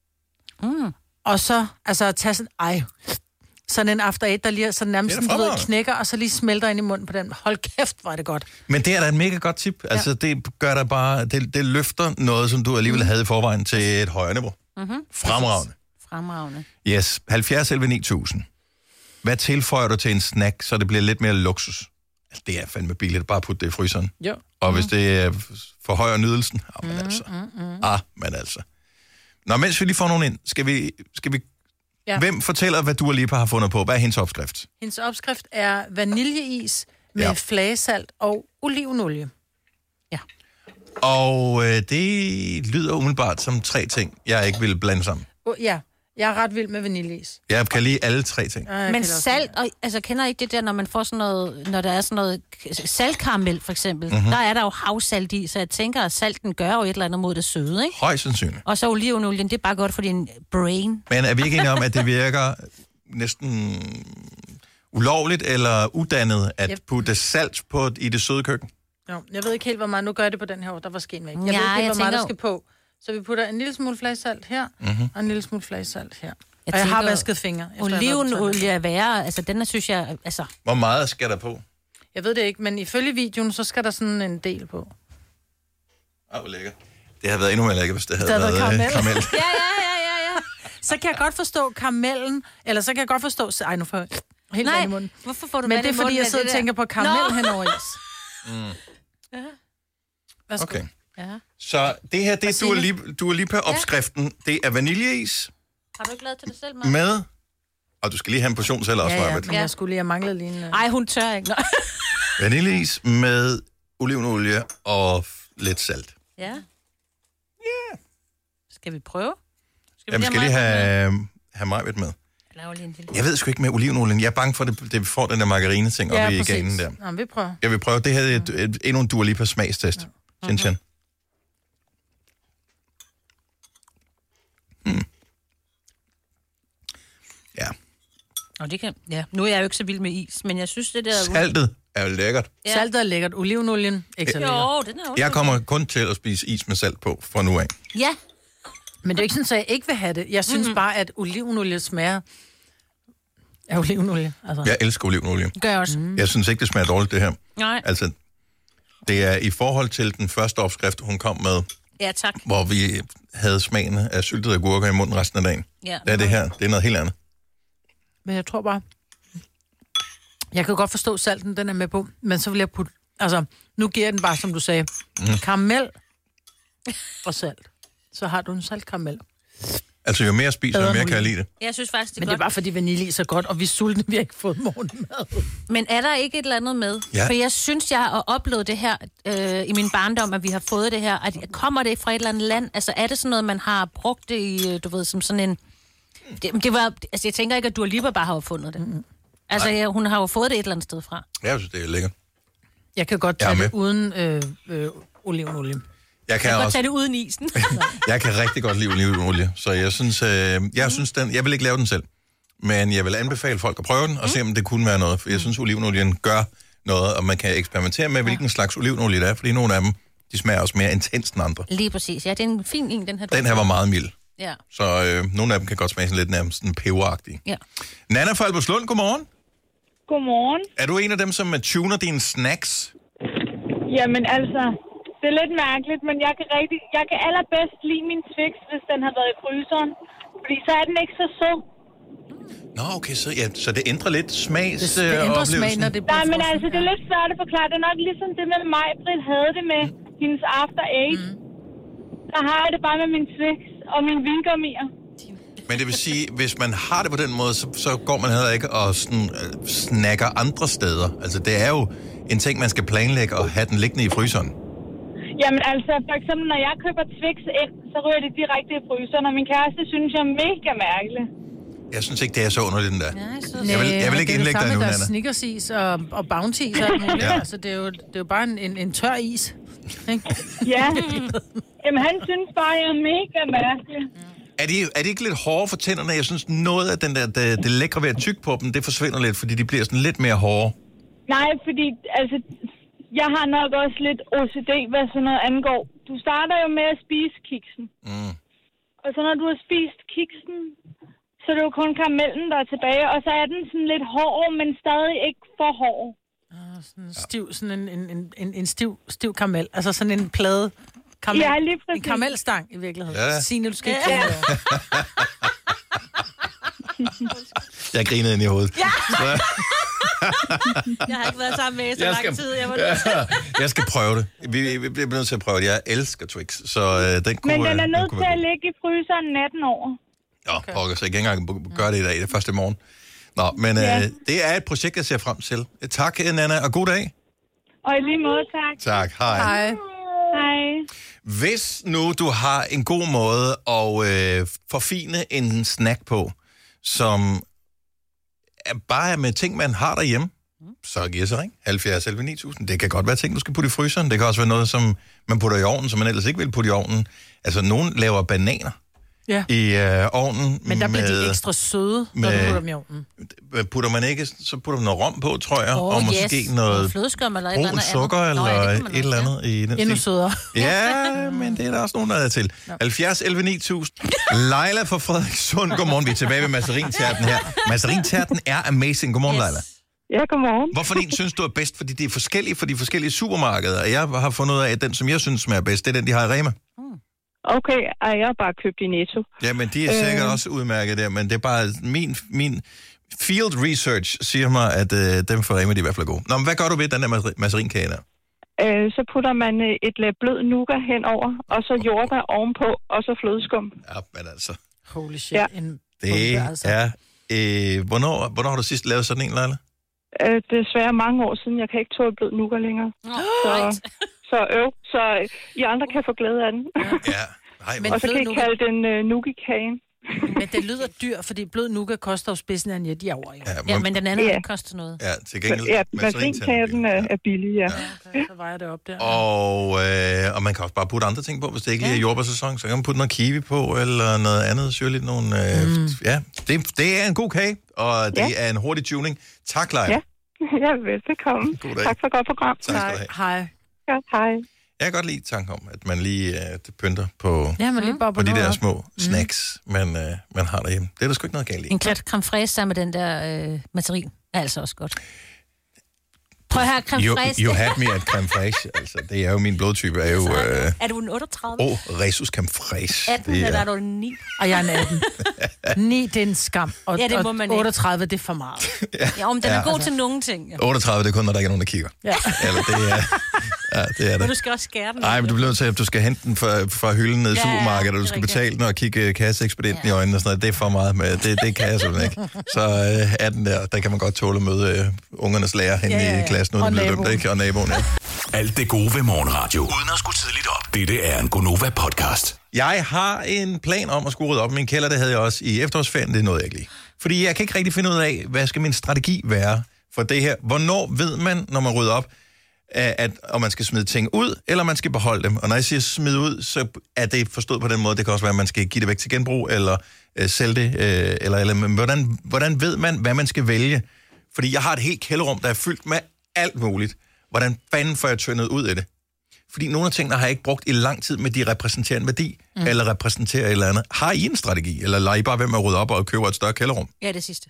Speaker 7: Mm.
Speaker 6: Og så, altså at tage sådan... Ej, sådan en After Eight, der lige så nærmest
Speaker 5: Det er da
Speaker 6: sådan, du ved,
Speaker 5: fremragende.
Speaker 6: knækker, og så lige smelter ind i munden på den. Hold kæft, hvor er det godt.
Speaker 5: Men det er da et mega godt tip. Altså,
Speaker 6: Ja.
Speaker 5: det gør der bare... Det, det løfter noget, som du alligevel havde i forvejen til et højere niveau.
Speaker 7: Mm-hmm.
Speaker 5: Fremragende.
Speaker 7: Fremragende.
Speaker 5: Yes, halvfjerds elleve ni tusind. Hvad tilføjer du til en snack, så det bliver lidt mere luksus? Altså, det er fandme billigt. Bare putte det i fryseren.
Speaker 6: Jo.
Speaker 5: Og hvis det er forhøjer nydelsen, ah, men
Speaker 6: Mm,
Speaker 5: altså.
Speaker 6: mm, mm.
Speaker 5: Ah, men altså. Nå, mens vi lige får nogen ind, skal vi... Skal vi
Speaker 6: Ja.
Speaker 5: Hvem fortæller, hvad Dua Lipa har fundet på? Hvad er hendes opskrift?
Speaker 6: Hendes opskrift er vaniljeis med
Speaker 5: Ja.
Speaker 6: ja. flagesalt og olivenolie.
Speaker 5: Og øh, det lyder umiddelbart som tre ting, jeg ikke vil blande sammen.
Speaker 6: Uh, ja, jeg er ret vild med vaniljeis.
Speaker 5: Jeg kan lide alle tre ting.
Speaker 6: Ja, jeg
Speaker 7: Men
Speaker 6: kan det også
Speaker 7: salt, og, altså kender I ikke det der, når man får sådan noget, når der er sådan noget saltkaramel for eksempel,
Speaker 5: Mhm.
Speaker 7: mm-hmm. der er der jo havsalt i, så jeg tænker, at salten gør jo et eller andet mod det søde, ikke?
Speaker 5: Højst sandsynligt.
Speaker 7: Og så olivenolien, det er bare godt for din brain.
Speaker 5: Men er vi ikke enige om, at det virker næsten ulovligt eller udannet at
Speaker 6: Yep.
Speaker 5: putte salt på i det søde køkken?
Speaker 6: Jo, jeg ved ikke helt, hvor meget. Nu gør jeg det på den her, der var sken væk. Jeg
Speaker 7: Ja,
Speaker 6: ved ikke helt,
Speaker 7: jeg
Speaker 6: hvor meget, der
Speaker 7: tænker-
Speaker 6: skal på. Så vi putter en lille smule flagesalt her,
Speaker 5: Mhm.
Speaker 6: og en lille smule flagesalt her.
Speaker 7: Jeg
Speaker 6: og jeg har
Speaker 7: tænker,
Speaker 6: vasket fingre. efter jeg har været på toilettet.
Speaker 7: Olivenolie er værre, altså den er, synes jeg, altså...
Speaker 5: Hvor meget skal der på?
Speaker 6: Jeg ved det ikke, men ifølge videoen, så skal der sådan en del på.
Speaker 5: Åh, hvor lækkert. Det havde været endnu mere lækkert, hvis det havde
Speaker 6: Der har
Speaker 5: været,
Speaker 6: været
Speaker 5: øh,
Speaker 6: karamel.
Speaker 5: karamel.
Speaker 6: ja, ja, ja, ja, ja. Så kan jeg godt forstå karamellen, eller så kan jeg godt forstå... Ej, nu får jeg helt
Speaker 7: Nej,
Speaker 6: vand i munden.
Speaker 7: hvorfor får du
Speaker 6: Men
Speaker 7: vand
Speaker 6: det
Speaker 7: i
Speaker 6: er, fordi
Speaker 7: munden
Speaker 6: jeg
Speaker 7: af
Speaker 6: sidder
Speaker 7: det
Speaker 6: og
Speaker 7: der?
Speaker 6: tænker på karamel
Speaker 7: Nå.
Speaker 6: henover is.
Speaker 5: Mm.
Speaker 6: Værsgo.
Speaker 5: Okay.
Speaker 7: Ja.
Speaker 5: Så det her, det er
Speaker 6: Og
Speaker 5: Dua
Speaker 6: Signe?
Speaker 5: Lipa, Dua Lipa-opskriften. Det er vaniljeis
Speaker 7: Har du ikke lavet til dig selv, Maja?
Speaker 5: med... Og du skal lige have en portion selv også,
Speaker 6: Ja, ja,
Speaker 5: Marbet.
Speaker 6: men jeg skulle lige have manglet lige en... øh,
Speaker 7: Ej, hun tør ikke. Nå.
Speaker 5: Vaniljeis med olivenolie og f- lidt salt.
Speaker 7: Ja. Ja. Skal vi prøve?
Speaker 5: Ja, vi skal lige have, have Marbet med.
Speaker 7: Jeg laver lige en lille...
Speaker 5: Jeg ved sgu ikke med olivenolien. Jeg er bange for, at det, det får den der margarine-ting
Speaker 6: Ja,
Speaker 5: op i
Speaker 6: præcis.
Speaker 5: ganen der.
Speaker 6: Nå, vi prøver.
Speaker 5: Jeg vil prøve. Det her er et, et, endnu en Dua Lipa smagstest. Ja. Chin chin. Mm. Ja.
Speaker 7: Og det kan... Ja, nu er jeg jo ikke så vild med is, men jeg synes, det der...
Speaker 5: Saltet er lækkert.
Speaker 6: Ja. Saltet er lækkert. Olivenolien, ikke så lækkert.
Speaker 7: Jo, den er også
Speaker 5: Jeg kommer kun til at spise is med salt på fra nu af.
Speaker 7: Ja.
Speaker 6: Men det er ikke sådan, at jeg ikke vil have det. Jeg synes mm-hmm. bare, at olivenolie smager af olivenolie. Altså.
Speaker 5: Jeg elsker olivenolie.
Speaker 7: Gør jeg også. Mm.
Speaker 5: Jeg synes ikke, det smager dårligt, det her.
Speaker 7: Nej.
Speaker 5: Altså, det er i forhold til den første opskrift, hun kom med,
Speaker 7: Ja, tak.
Speaker 5: hvor vi havde smagen af syltede agurker i munden resten af dagen.
Speaker 7: Ja.
Speaker 5: Det er det her. Det er noget helt andet.
Speaker 6: Men jeg tror bare... Jeg kan godt forstå salten, den er med på, men så vil jeg putte... Altså, nu giver jeg den bare, som du sagde, mm. karamel og salt. Så har du en saltkaramel.
Speaker 5: Altså, jo mere jeg spiser, jo mere kan jeg lide det.
Speaker 7: Jeg synes faktisk, det er
Speaker 6: Men
Speaker 7: godt.
Speaker 6: det er bare, fordi vanilje er så godt, og vi er sultne, vi har ikke fået morgenmad.
Speaker 7: Men er der ikke et eller andet med?
Speaker 5: Ja.
Speaker 7: For jeg synes, jeg har oplevet det her øh, i min barndom, at vi har fået det her. At kommer det fra et eller andet land? Altså, er det sådan noget, man har brugt det i, du ved, som sådan en... Det, det var... Altså, jeg tænker ikke, at Dua Lipa bare har opfundet det. Mm. Altså, jeg, hun har jo fået det et eller andet sted fra.
Speaker 5: Jeg synes, det er lækkert.
Speaker 6: Jeg kan godt tage det uden øh, øh, olivenolie.
Speaker 5: Jeg kan,
Speaker 7: jeg kan
Speaker 5: også...
Speaker 7: godt tage det uden isen.
Speaker 5: Jeg kan rigtig godt lide olivenolie, så jeg synes, øh, jeg synes den, jeg vil ikke lave den selv, men jeg vil anbefale folk at prøve den og se, om det kunne være noget, for jeg synes, olivenolien gør noget, og man kan eksperimentere med, hvilken slags olivenolie det er, fordi nogle af dem, de smager også mere intens end andre.
Speaker 7: Lige præcis. Ja, det er en fin en, den her.
Speaker 5: Den her var meget mild,
Speaker 7: Ja.
Speaker 5: så øh, nogle af dem kan godt smage sådan lidt nærmest sådan peberagtige.
Speaker 7: Ja.
Speaker 5: Nana fra Albertslund, godmorgen.
Speaker 12: Godmorgen.
Speaker 5: Er du en af dem, som tuner dine snacks?
Speaker 12: Jamen altså, det er lidt mærkeligt, men jeg kan, rigtig, jeg kan allerbedst lide min Twix, hvis den har været i fryseren. Fordi så er den ikke så sød.
Speaker 5: Nå, okay, så, ja, så det ændrer lidt smags
Speaker 6: Det, det ændrer smag, når det bliver
Speaker 12: Nej, men
Speaker 6: frossen.
Speaker 12: altså, det er lidt svært at forklare. Det er nok ligesom det med mig, Britt havde det med hendes After Eight. Mm. Der har jeg det bare med min Twix og min vingummier.
Speaker 5: Men det vil sige, hvis man har det på den måde, så, så går man heller ikke og sådan, uh, snakker andre steder. Altså, det er jo en ting, man skal planlægge og have den liggende i fryseren.
Speaker 12: Jamen altså, for eksempel, når jeg køber Twix ind, så ryger det direkte i fryseren, og min kæreste synes, jeg er mega mærkelig.
Speaker 5: Jeg synes ikke, det er så underligt, den der.
Speaker 6: Nej,
Speaker 5: jeg vil, jeg vil ikke indlægge dig nu,
Speaker 6: Nana. Det er det samme, der
Speaker 5: Nana.
Speaker 6: er Snickersis og, og Bounty og alt muligt.
Speaker 5: Ja.
Speaker 6: Altså, det er jo, det er jo bare en, en, en tør is. Ikke?
Speaker 12: Ja. Jamen, han synes bare, jeg er mega mærkelig.
Speaker 5: Er de, er de ikke lidt hårde for tænderne? Jeg synes, noget af den der, det, det lækre ved at tykke på dem, det forsvinder lidt, fordi de bliver sådan lidt mere hårde.
Speaker 12: Nej, fordi altså, jeg har nok også lidt O C D, hvad sådan noget angår. Du starter jo med at spise kiksen.
Speaker 5: Mm.
Speaker 12: Og så når du har spist kiksen, så er det jo kun karamellen, der er tilbage. Og så er den sådan lidt hård, men stadig ikke for hård.
Speaker 6: Ah, sådan en stiv, sådan en, en, en, en, en stiv, stiv karamel. Altså sådan en plade karamel.
Speaker 12: Ja, lige præcis.
Speaker 6: En karamelstang i virkeligheden.
Speaker 5: Ja.
Speaker 6: Signe, du skal ikke
Speaker 12: Ja.
Speaker 5: Jeg grinede ind i hovedet.
Speaker 7: Ja.
Speaker 5: Så,
Speaker 7: Jeg har ikke været sammen med i så
Speaker 5: Jeg
Speaker 7: lang
Speaker 5: skal-
Speaker 7: tid. Jeg var nødt
Speaker 5: jeg skal prøve det. Vi, vi, vi bliver nødt til at prøve det. Jeg elsker Twix, så øh, den kunne
Speaker 12: Men den er
Speaker 5: øh,
Speaker 12: nødt
Speaker 5: kunne
Speaker 12: til
Speaker 5: være
Speaker 12: at ligge i fryseren natten over.
Speaker 5: Nå, okay. Pokker, så jeg kan ikke engang gøre det i dag. Det er først i morgen. Nå, men øh,
Speaker 12: Ja.
Speaker 5: det er et projekt, jeg ser frem til. Tak, Nana, og god dag.
Speaker 12: Og i lige måde, tak.
Speaker 5: Tak, hej.
Speaker 6: Hej.
Speaker 12: Hej.
Speaker 5: Hvis nu du har en god måde at øh, forfine en snack på, som er bare med ting, man har derhjemme, så giver sig ring. halvfjerds elleve ni tusind. Det kan godt være ting, du skal putte i fryseren. Det kan også være noget, som man putter i ovnen, som man ellers ikke vil putte i ovnen. Altså, nogen laver bananer
Speaker 6: Ja.
Speaker 5: i øh, ovnen.
Speaker 6: Men der bliver
Speaker 5: med,
Speaker 6: de ekstra søde, når
Speaker 5: med-
Speaker 6: du putter dem i ovnen.
Speaker 5: Putter man ikke, så putter man noget rom på, tror jeg.
Speaker 7: Åh,
Speaker 5: og måske
Speaker 7: yes.
Speaker 5: noget
Speaker 7: flødeskum eller et eller
Speaker 5: brun
Speaker 7: andet
Speaker 5: sukker,
Speaker 7: andet.
Speaker 5: eller
Speaker 7: Nå, ja, det kan
Speaker 5: et
Speaker 7: man
Speaker 5: eller
Speaker 7: også,
Speaker 5: andet i den
Speaker 6: Endnu
Speaker 5: stil.
Speaker 6: sødere.
Speaker 5: Ja, men det er der også nogen, der er til. halvfjerds elleve ni tusind. Leila fra Frederikssund, godmorgen. Vi er tilbage ved mazarin-tærten her. Mazarin-tærten er amazing. Godmorgen,
Speaker 7: Yes.
Speaker 5: Leila.
Speaker 12: Ja, godmorgen.
Speaker 5: Hvorfor din synes du er bedst? Fordi det er forskellige for de forskellige supermarkeder. Og jeg har fundet ud af, at den, som jeg synes smager bedst, det er den, de har i Rema.
Speaker 12: Okay, ej, jeg har bare købt i Netto.
Speaker 5: Ja, men de er sikkert også udmærket der, men det er bare min, min field research siger mig, at øh, dem fra Rema, de er i hvert fald gode. Nå, men hvad gør du ved den der mas- mazarinkage der?
Speaker 12: Øh, så putter man øh, et lag blød nougat henover, og så jordbær ovenpå, og så flødeskum.
Speaker 5: Ja, men altså,
Speaker 6: Holy shit.
Speaker 12: Ja.
Speaker 6: En
Speaker 5: det
Speaker 6: bombe, altså.
Speaker 5: er... Øh, hvornår, hvornår har du sidst lavet sådan en, Leila?
Speaker 12: Øh, desværre mange år siden, jeg kan ikke tåle blød nougat længere.
Speaker 7: Nå,
Speaker 12: Så,
Speaker 7: right.
Speaker 12: så øv, så øh, I andre kan få glæde af den.
Speaker 5: Ja. Nej,
Speaker 6: Men
Speaker 5: men,
Speaker 12: og så
Speaker 6: blød
Speaker 12: kan I
Speaker 6: nougat-
Speaker 12: kalde den øh, nougat-kagen.
Speaker 6: Men det lyder dyrt, fordi blød nougat koster jo spidsen af en jet i år. Jo.
Speaker 5: ja,
Speaker 7: Ja,
Speaker 5: men,
Speaker 7: men den anden
Speaker 12: Ja.
Speaker 7: ja. koster noget.
Speaker 5: ja, til gengæld...
Speaker 12: Ja,
Speaker 5: mazarintærten
Speaker 12: mazarinkagen er, er billig, ja.
Speaker 6: Okay, så vejer det op der.
Speaker 5: Og, øh, og man kan også bare putte andre ting på, hvis det ikke lige er jordbærsæson. Så kan man putte noget kiwi på, eller noget andet. Syrligt nogle... Øh, mm. Ja, det, det er en god kage, og det
Speaker 12: Ja.
Speaker 5: er en hurtig tuning. Tak, Leila.
Speaker 12: Ja. Ja, velbekomme.
Speaker 5: God dag.
Speaker 12: Tak for et godt program.
Speaker 5: Tak skal du have.
Speaker 6: Hej.
Speaker 12: Ja, hej.
Speaker 5: Jeg kan godt lide tanken om, at man lige uh, pynter på,
Speaker 6: Ja, man lige bare
Speaker 5: på de
Speaker 6: noget
Speaker 5: der
Speaker 6: op.
Speaker 5: små snacks, man, uh, man har derhjemme. Det er der sgu ikke noget galt i.
Speaker 7: En klat creme fraise sammen med den der øh, materin er altså også godt. Prøv at høre, creme
Speaker 5: You,
Speaker 7: fraise.
Speaker 5: you had me at creme fraiche. Altså, det er jo min blodtype. Er jo uh,
Speaker 7: Er du en otteogtredive?
Speaker 5: oh, Resus creme fraiche.
Speaker 7: atten, eller er du en ni?
Speaker 6: Og jeg er en atten. ni, det er en skam. Og,
Speaker 7: Ja, det må
Speaker 6: og
Speaker 7: man ikke.
Speaker 6: otteogtredive, det er for meget.
Speaker 7: Ja, om den er
Speaker 5: Ja.
Speaker 7: god til nogle ting. Ja.
Speaker 5: otteogtredive, det er kun, når der ikke er nogen, der kigger.
Speaker 6: Ja.
Speaker 5: Eller det er, ja, det er
Speaker 7: Men du
Speaker 5: det.
Speaker 7: skal også skære den.
Speaker 5: Nej, men du bliver nødt til, at du skal hente den fra, fra hylden nede i
Speaker 7: Ja, ja,
Speaker 5: supermarkedet, og du
Speaker 7: det er
Speaker 5: skal
Speaker 7: rigtigt.
Speaker 5: betale den og kigge kasseekspedienten ja. i øjnene og sådan noget. Det er for meget med. Det, det kan jeg simpelthen ikke. Så øh, atten der, der kan man godt tåle at møde øh, ungernes lærer hen
Speaker 6: Ja, ja, ja.
Speaker 5: i klassen, uden
Speaker 6: Og
Speaker 5: at blive
Speaker 6: naboen.
Speaker 5: dømt, ikke? Og naboen, ja.
Speaker 8: Alt det gode ved morgenradio. Uden at skulle tidligt op. Dette er en Gonova-podcast.
Speaker 5: Jeg har en plan om at skulle rydde op i min kælder. Det havde jeg også i efterårsferien. Det nåede jeg ikke lige. Fordi jeg kan ikke rigtig finde ud af, hvad skal min strategi være for det her. Hvornår ved man, når man rydder op, at om man skal smide ting ud, eller man skal beholde dem. Og når jeg siger smide ud, så er det forstået på den måde. Det kan også være, at man skal give det væk til genbrug, eller øh, sælge det. Øh, eller, eller, men hvordan, hvordan ved man, hvad man skal vælge? Fordi jeg har et helt kælderrum, der er fyldt med alt muligt. Hvordan fanden får jeg tyndet ud af det? Fordi nogle af tingene har jeg ikke brugt i lang tid, men de repræsenterer en værdi, mm. eller repræsenterer et eller andet. Har I en strategi, eller lader I bare være med at rydde op og købe et større kælderrum?
Speaker 7: Ja, det sidste.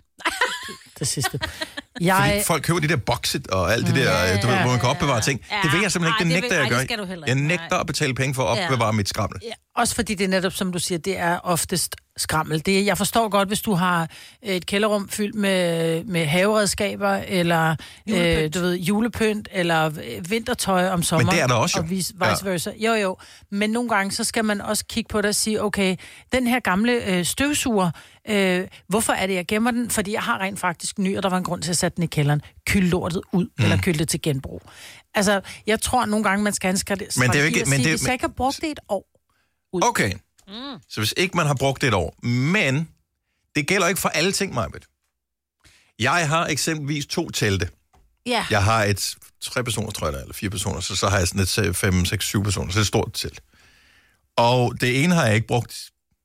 Speaker 6: Det sidste.
Speaker 5: Fordi
Speaker 6: Jeg,
Speaker 5: folk køber de der boxet og alt det der, du ved, hvor man kan opbevare ting.
Speaker 7: Ja,
Speaker 5: Det vil jeg simpelthen
Speaker 7: ej,
Speaker 5: ikke, det
Speaker 7: det
Speaker 5: nægter
Speaker 7: vil-
Speaker 5: jeg
Speaker 7: ej,
Speaker 5: at
Speaker 7: det skal du
Speaker 5: gøre.
Speaker 7: heller
Speaker 5: Jeg
Speaker 7: ikke,
Speaker 5: nægter
Speaker 7: nej.
Speaker 5: at betale penge for at
Speaker 7: Ja.
Speaker 5: opbevare mit skrammel.
Speaker 6: ja, også fordi det er netop, som du siger, det er oftest skrammel. Det, jeg forstår godt, hvis du har et kælderrum fyldt med, med haveredskaber, eller
Speaker 7: Julepynt.
Speaker 6: øh, du ved, julepynt, eller øh, vintertøj om sommeren.
Speaker 5: det er der også jo.
Speaker 6: Og vice, vice versa. Jo, jo. Men nogle gange, så skal man også kigge på det og sige, okay, den her gamle øh, støvsuger, øh, hvorfor er det, jeg gemmer den? Fordi jeg har rent faktisk ny, og der var en grund til at sætte den i kælderen. Kyld lortet ud, mm. eller kyld det til genbrug. Altså, jeg tror nogle gange, man skal have en strategi
Speaker 5: Men det er jo ikke-
Speaker 6: at
Speaker 5: men
Speaker 6: sige,
Speaker 5: det-
Speaker 6: hvis jeg ikke har brugt det i et år.
Speaker 5: Okay. Så hvis ikke man har brugt det et år, men det gælder ikke for alle ting, Majbet. Jeg har eksempelvis to telte.
Speaker 7: Ja.
Speaker 5: Jeg har et tre personer, tror jeg, eller fire personer, så, så har jeg sådan et fem, seks, syv personer, så det er et stort telt. Og det ene har jeg ikke brugt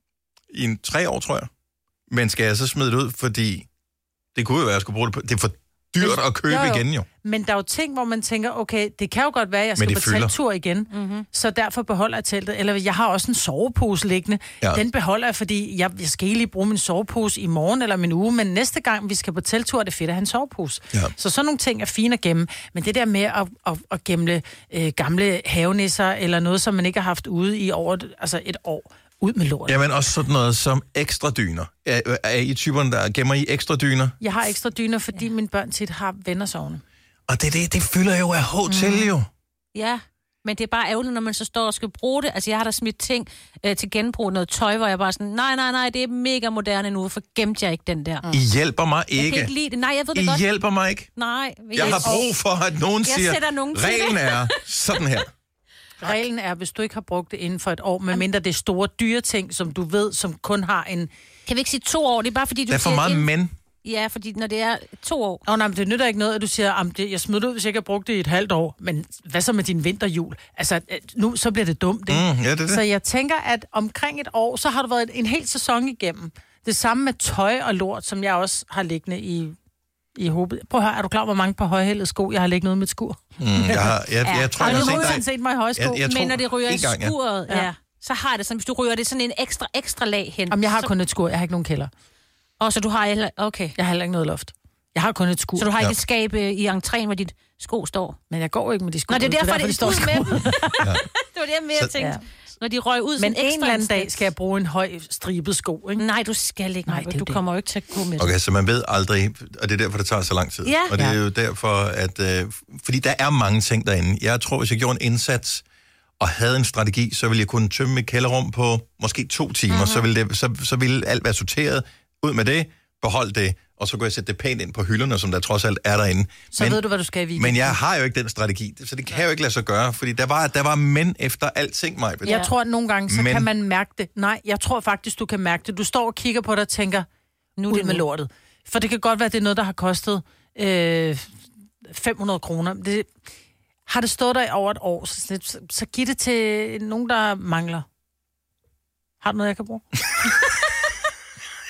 Speaker 5: i en tre år, tror jeg. Men skal jeg så smide det ud, fordi det kunne jo være, at jeg skulle bruge det på. Det er for dyrt at købe
Speaker 6: Jo, jo.
Speaker 5: igen, jo.
Speaker 6: Men der er jo ting, hvor man tænker, okay, det kan jo godt være, at jeg skal
Speaker 5: det
Speaker 6: på
Speaker 5: fylder.
Speaker 6: telttur igen, mm-hmm. så derfor beholder jeg teltet. Eller jeg har også en sovepose liggende.
Speaker 5: Ja.
Speaker 6: Ja. Den beholder jeg, fordi jeg, jeg skal ikke lige bruge min sovepose i morgen eller min uge, men næste gang, vi skal på telttur, er det fedt at have en sovepose.
Speaker 5: Ja.
Speaker 6: Så sådan nogle ting er fine at gemme. Men det der med at, at, at gemme øh, gamle havenisser, eller noget, som man ikke har haft ude i over altså et år, ud med lort.
Speaker 5: Jamen også sådan noget som ekstra dyner. Er, er I typerne, der gemmer I ekstra dyner?
Speaker 6: Jeg har ekstra dyner, fordi ja. mine børn tit har vennersovne.
Speaker 5: Og det, det, det fylder jo af hotel, mm. jo.
Speaker 7: Ja, men det er bare ærgerligt, når man så står og skal bruge det. Altså, jeg har da smidt ting øh, til genbrug, noget tøj, hvor jeg bare sådan, nej, nej, nej, det er mega moderne nu, for gemte jeg ikke den der.
Speaker 5: I hjælper mig ikke.
Speaker 7: Jeg kan ikke lide det. Nej, jeg ved det
Speaker 5: I
Speaker 7: godt.
Speaker 5: hjælper mig ikke.
Speaker 7: Nej.
Speaker 5: Jeg har brug for, at nogen
Speaker 7: Jeg
Speaker 5: siger,
Speaker 7: sætter nogen til
Speaker 5: reglen
Speaker 7: det.
Speaker 5: er sådan her.
Speaker 6: Reglen er, hvis du ikke har brugt det inden for et år, medmindre det er store dyre ting, som du ved, som kun har en...
Speaker 7: Kan vi ikke sige to år? Det er bare fordi, du
Speaker 5: Der er for
Speaker 7: siger
Speaker 5: meget
Speaker 7: ind-
Speaker 5: mænd.
Speaker 7: Ja, fordi når det er to år...
Speaker 6: Åh, oh, nej, men det nytter ikke noget, at du siger, at jeg smider det ud, hvis jeg ikke har brugt det i et halvt år. Men hvad så med din vinterjul? Altså, nu så bliver det dumt, ikke?
Speaker 5: Mm, ja, det er det.
Speaker 6: Så jeg tænker, at omkring et år, så har du været en hel sæson igennem. Det samme med tøj og lort, som jeg også har liggende i... i hovedet. Prøv at høre, er du klar, hvor mange par højhælede sko, jeg har liggende ude i mit skur?
Speaker 5: Mm, jeg, har, jeg, jeg, jeg tror,
Speaker 6: Har
Speaker 5: jeg
Speaker 6: du
Speaker 5: har
Speaker 6: nogensinde
Speaker 5: set dig...
Speaker 6: set mig i højsko?
Speaker 5: Jeg, jeg tror,
Speaker 7: Men når det ryger i
Speaker 5: en gang, ja.
Speaker 7: skuret, ja.
Speaker 6: Ja.
Speaker 7: ja, så har det sådan, hvis du ryger det sådan en ekstra, ekstra lag hen.
Speaker 6: Jamen, jeg har
Speaker 7: så...
Speaker 6: kun et skur, jeg har ikke nogen kælder.
Speaker 7: Og så du har... heller- Okay.
Speaker 6: Jeg har heller ikke noget loft. Jeg har kun et skur.
Speaker 7: Så du har ikke
Speaker 5: Ja.
Speaker 7: et skab øh, i entréen, hvor dit sko står?
Speaker 6: Men jeg går ikke med de sko.
Speaker 7: Nå, det er derfor, det,
Speaker 6: de
Speaker 7: det
Speaker 6: står
Speaker 7: ud med
Speaker 6: skruet.
Speaker 7: dem. Det var det, jeg mere
Speaker 5: Så-
Speaker 7: tænkte.
Speaker 6: Ja.
Speaker 7: Når de røg ud
Speaker 6: Men
Speaker 7: sådan
Speaker 6: en
Speaker 7: ekstra
Speaker 6: eller anden dag
Speaker 7: instans.
Speaker 6: skal jeg bruge en høj stribet sko, ikke?
Speaker 7: Nej, du skal ikke.
Speaker 6: Nej,
Speaker 7: Nej,
Speaker 6: det er
Speaker 7: du
Speaker 6: jo det.
Speaker 7: kommer jo ikke til at gå med det.
Speaker 5: Okay, så man ved aldrig, og det er derfor, det tager så lang tid.
Speaker 7: Ja.
Speaker 5: Og det er
Speaker 6: Ja.
Speaker 5: jo derfor, at... Øh, fordi der er mange ting derinde. Jeg tror, hvis jeg gjorde en indsats og havde en strategi, så ville jeg kunne tømme mit kælderrum på måske to timer. Mm-hmm. Så, ville det, så, så ville alt være sorteret. Ud med det, behold det, og så kunne jeg sætte det pænt ind på hylderne, som der trods alt er derinde.
Speaker 6: Så
Speaker 5: men,
Speaker 6: ved du, hvad du skal i weekenden.
Speaker 5: Men jeg har jo ikke den strategi, så det kan jeg jo ikke lade sig gøre, fordi der var, der var mænd efter alting, mig.
Speaker 6: Jeg tror, at nogle gange, så
Speaker 5: Men-
Speaker 6: kan man mærke det. Nej, jeg tror faktisk, du kan mærke det. Du står og kigger på det og tænker, nu
Speaker 7: er
Speaker 6: ud
Speaker 7: det
Speaker 6: med
Speaker 7: nu.
Speaker 6: lortet. For det kan godt være, at det er noget, der har kostet øh, fem hundrede kroner. Det, har det stået der i over et år, så, så, så giv det til nogen, der mangler. Har du noget, jeg kan bruge?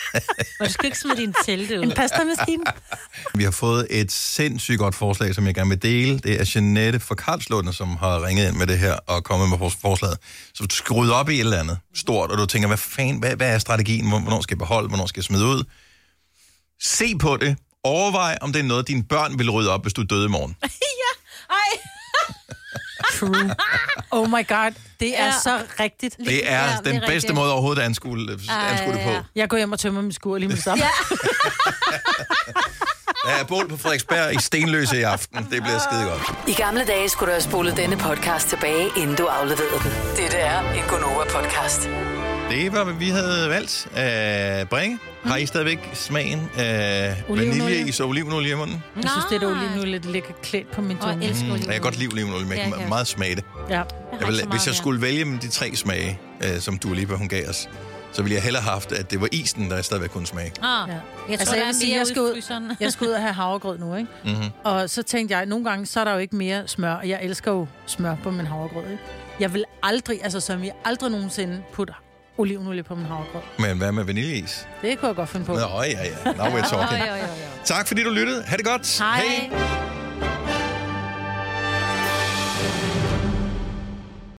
Speaker 7: Og du skal ikke smide din telte ud.
Speaker 6: En pastamaskine.
Speaker 5: Vi har fået et sindssygt godt forslag, som jeg gerne vil dele. Det er Jeanette fra Karlslunde, som har ringet ind med det her og kommet med forslaget. Så du skal rydde op i et eller andet stort, og du tænker, hvad fanden, hvad, hvad er strategien? Hvornår skal jeg beholde? Hvornår skal jeg smide ud? Se på det. Overvej, om det er noget, dine børn vil rydde op, hvis du døde i morgen.
Speaker 7: Ja, ej.
Speaker 6: True. Oh my god, det er
Speaker 7: Ja.
Speaker 6: så rigtigt.
Speaker 5: Det er
Speaker 7: Ja,
Speaker 5: den
Speaker 7: det er
Speaker 5: bedste
Speaker 7: rigtigt.
Speaker 5: måde overhovedet at anskue, anskue det på.
Speaker 6: Jeg går hjem og tømmer min skur lige med det samme.
Speaker 7: Ja.
Speaker 5: Der er bål på Frederiksberg i Stenløse i aften. Det bliver skide godt.
Speaker 10: I gamle dage skulle du have spolet denne podcast tilbage, inden du afleverede den. Dette er en Gonova-podcast.
Speaker 5: Det var, hvad vi havde valgt at bringe. Har I stadigvæk smagen af
Speaker 6: Olivenolie.
Speaker 5: vaniljeis og olivenolie i munden?
Speaker 6: Jeg synes, det er olivenolie, det ligger klædt på min
Speaker 7: Åh,
Speaker 6: tunge.
Speaker 7: jeg elsker
Speaker 5: Mm,
Speaker 7: olivenolie.
Speaker 5: jeg kan godt lide olivenolie, men jeg
Speaker 7: Ja,
Speaker 5: kan
Speaker 7: ja.
Speaker 5: meget smage det.
Speaker 6: Ja.
Speaker 7: Jeg
Speaker 5: Jeg
Speaker 7: har
Speaker 5: vil,
Speaker 7: ikke så
Speaker 5: hvis jeg
Speaker 7: meget
Speaker 5: skulle vælge mellem de tre smage, øh, som Dua Lipa, hun gav os, så ville jeg hellere have haft, at det var isen, der stadigvæk kunne smage.
Speaker 7: mere. Ah,
Speaker 6: Ja.
Speaker 7: jeg
Speaker 6: Altså,
Speaker 7: tror,
Speaker 6: jeg
Speaker 7: der
Speaker 6: vil
Speaker 7: er
Speaker 6: sige,
Speaker 7: mere
Speaker 6: jeg
Speaker 7: ude
Speaker 6: skal
Speaker 7: i
Speaker 6: ud-
Speaker 7: fryseren.
Speaker 6: Jeg skal ud og have havregrød nu, ikke?
Speaker 5: Mm-hmm.
Speaker 6: Og så tænkte jeg, nogle gange, så er der jo ikke mere smør, og jeg elsker jo smør på min havregrød, ikke? Jeg vil aldrig, altså som jeg aldrig nogensinde putte olivenolie på min havregrød.
Speaker 5: Men hvad med vaniljeis?
Speaker 6: Det kunne jeg godt finde på.
Speaker 5: Nå, ja, ja. Now we're talking.
Speaker 7: Jo, jo, jo, jo.
Speaker 5: Tak fordi du lyttede. Ha' det godt.
Speaker 6: Hej.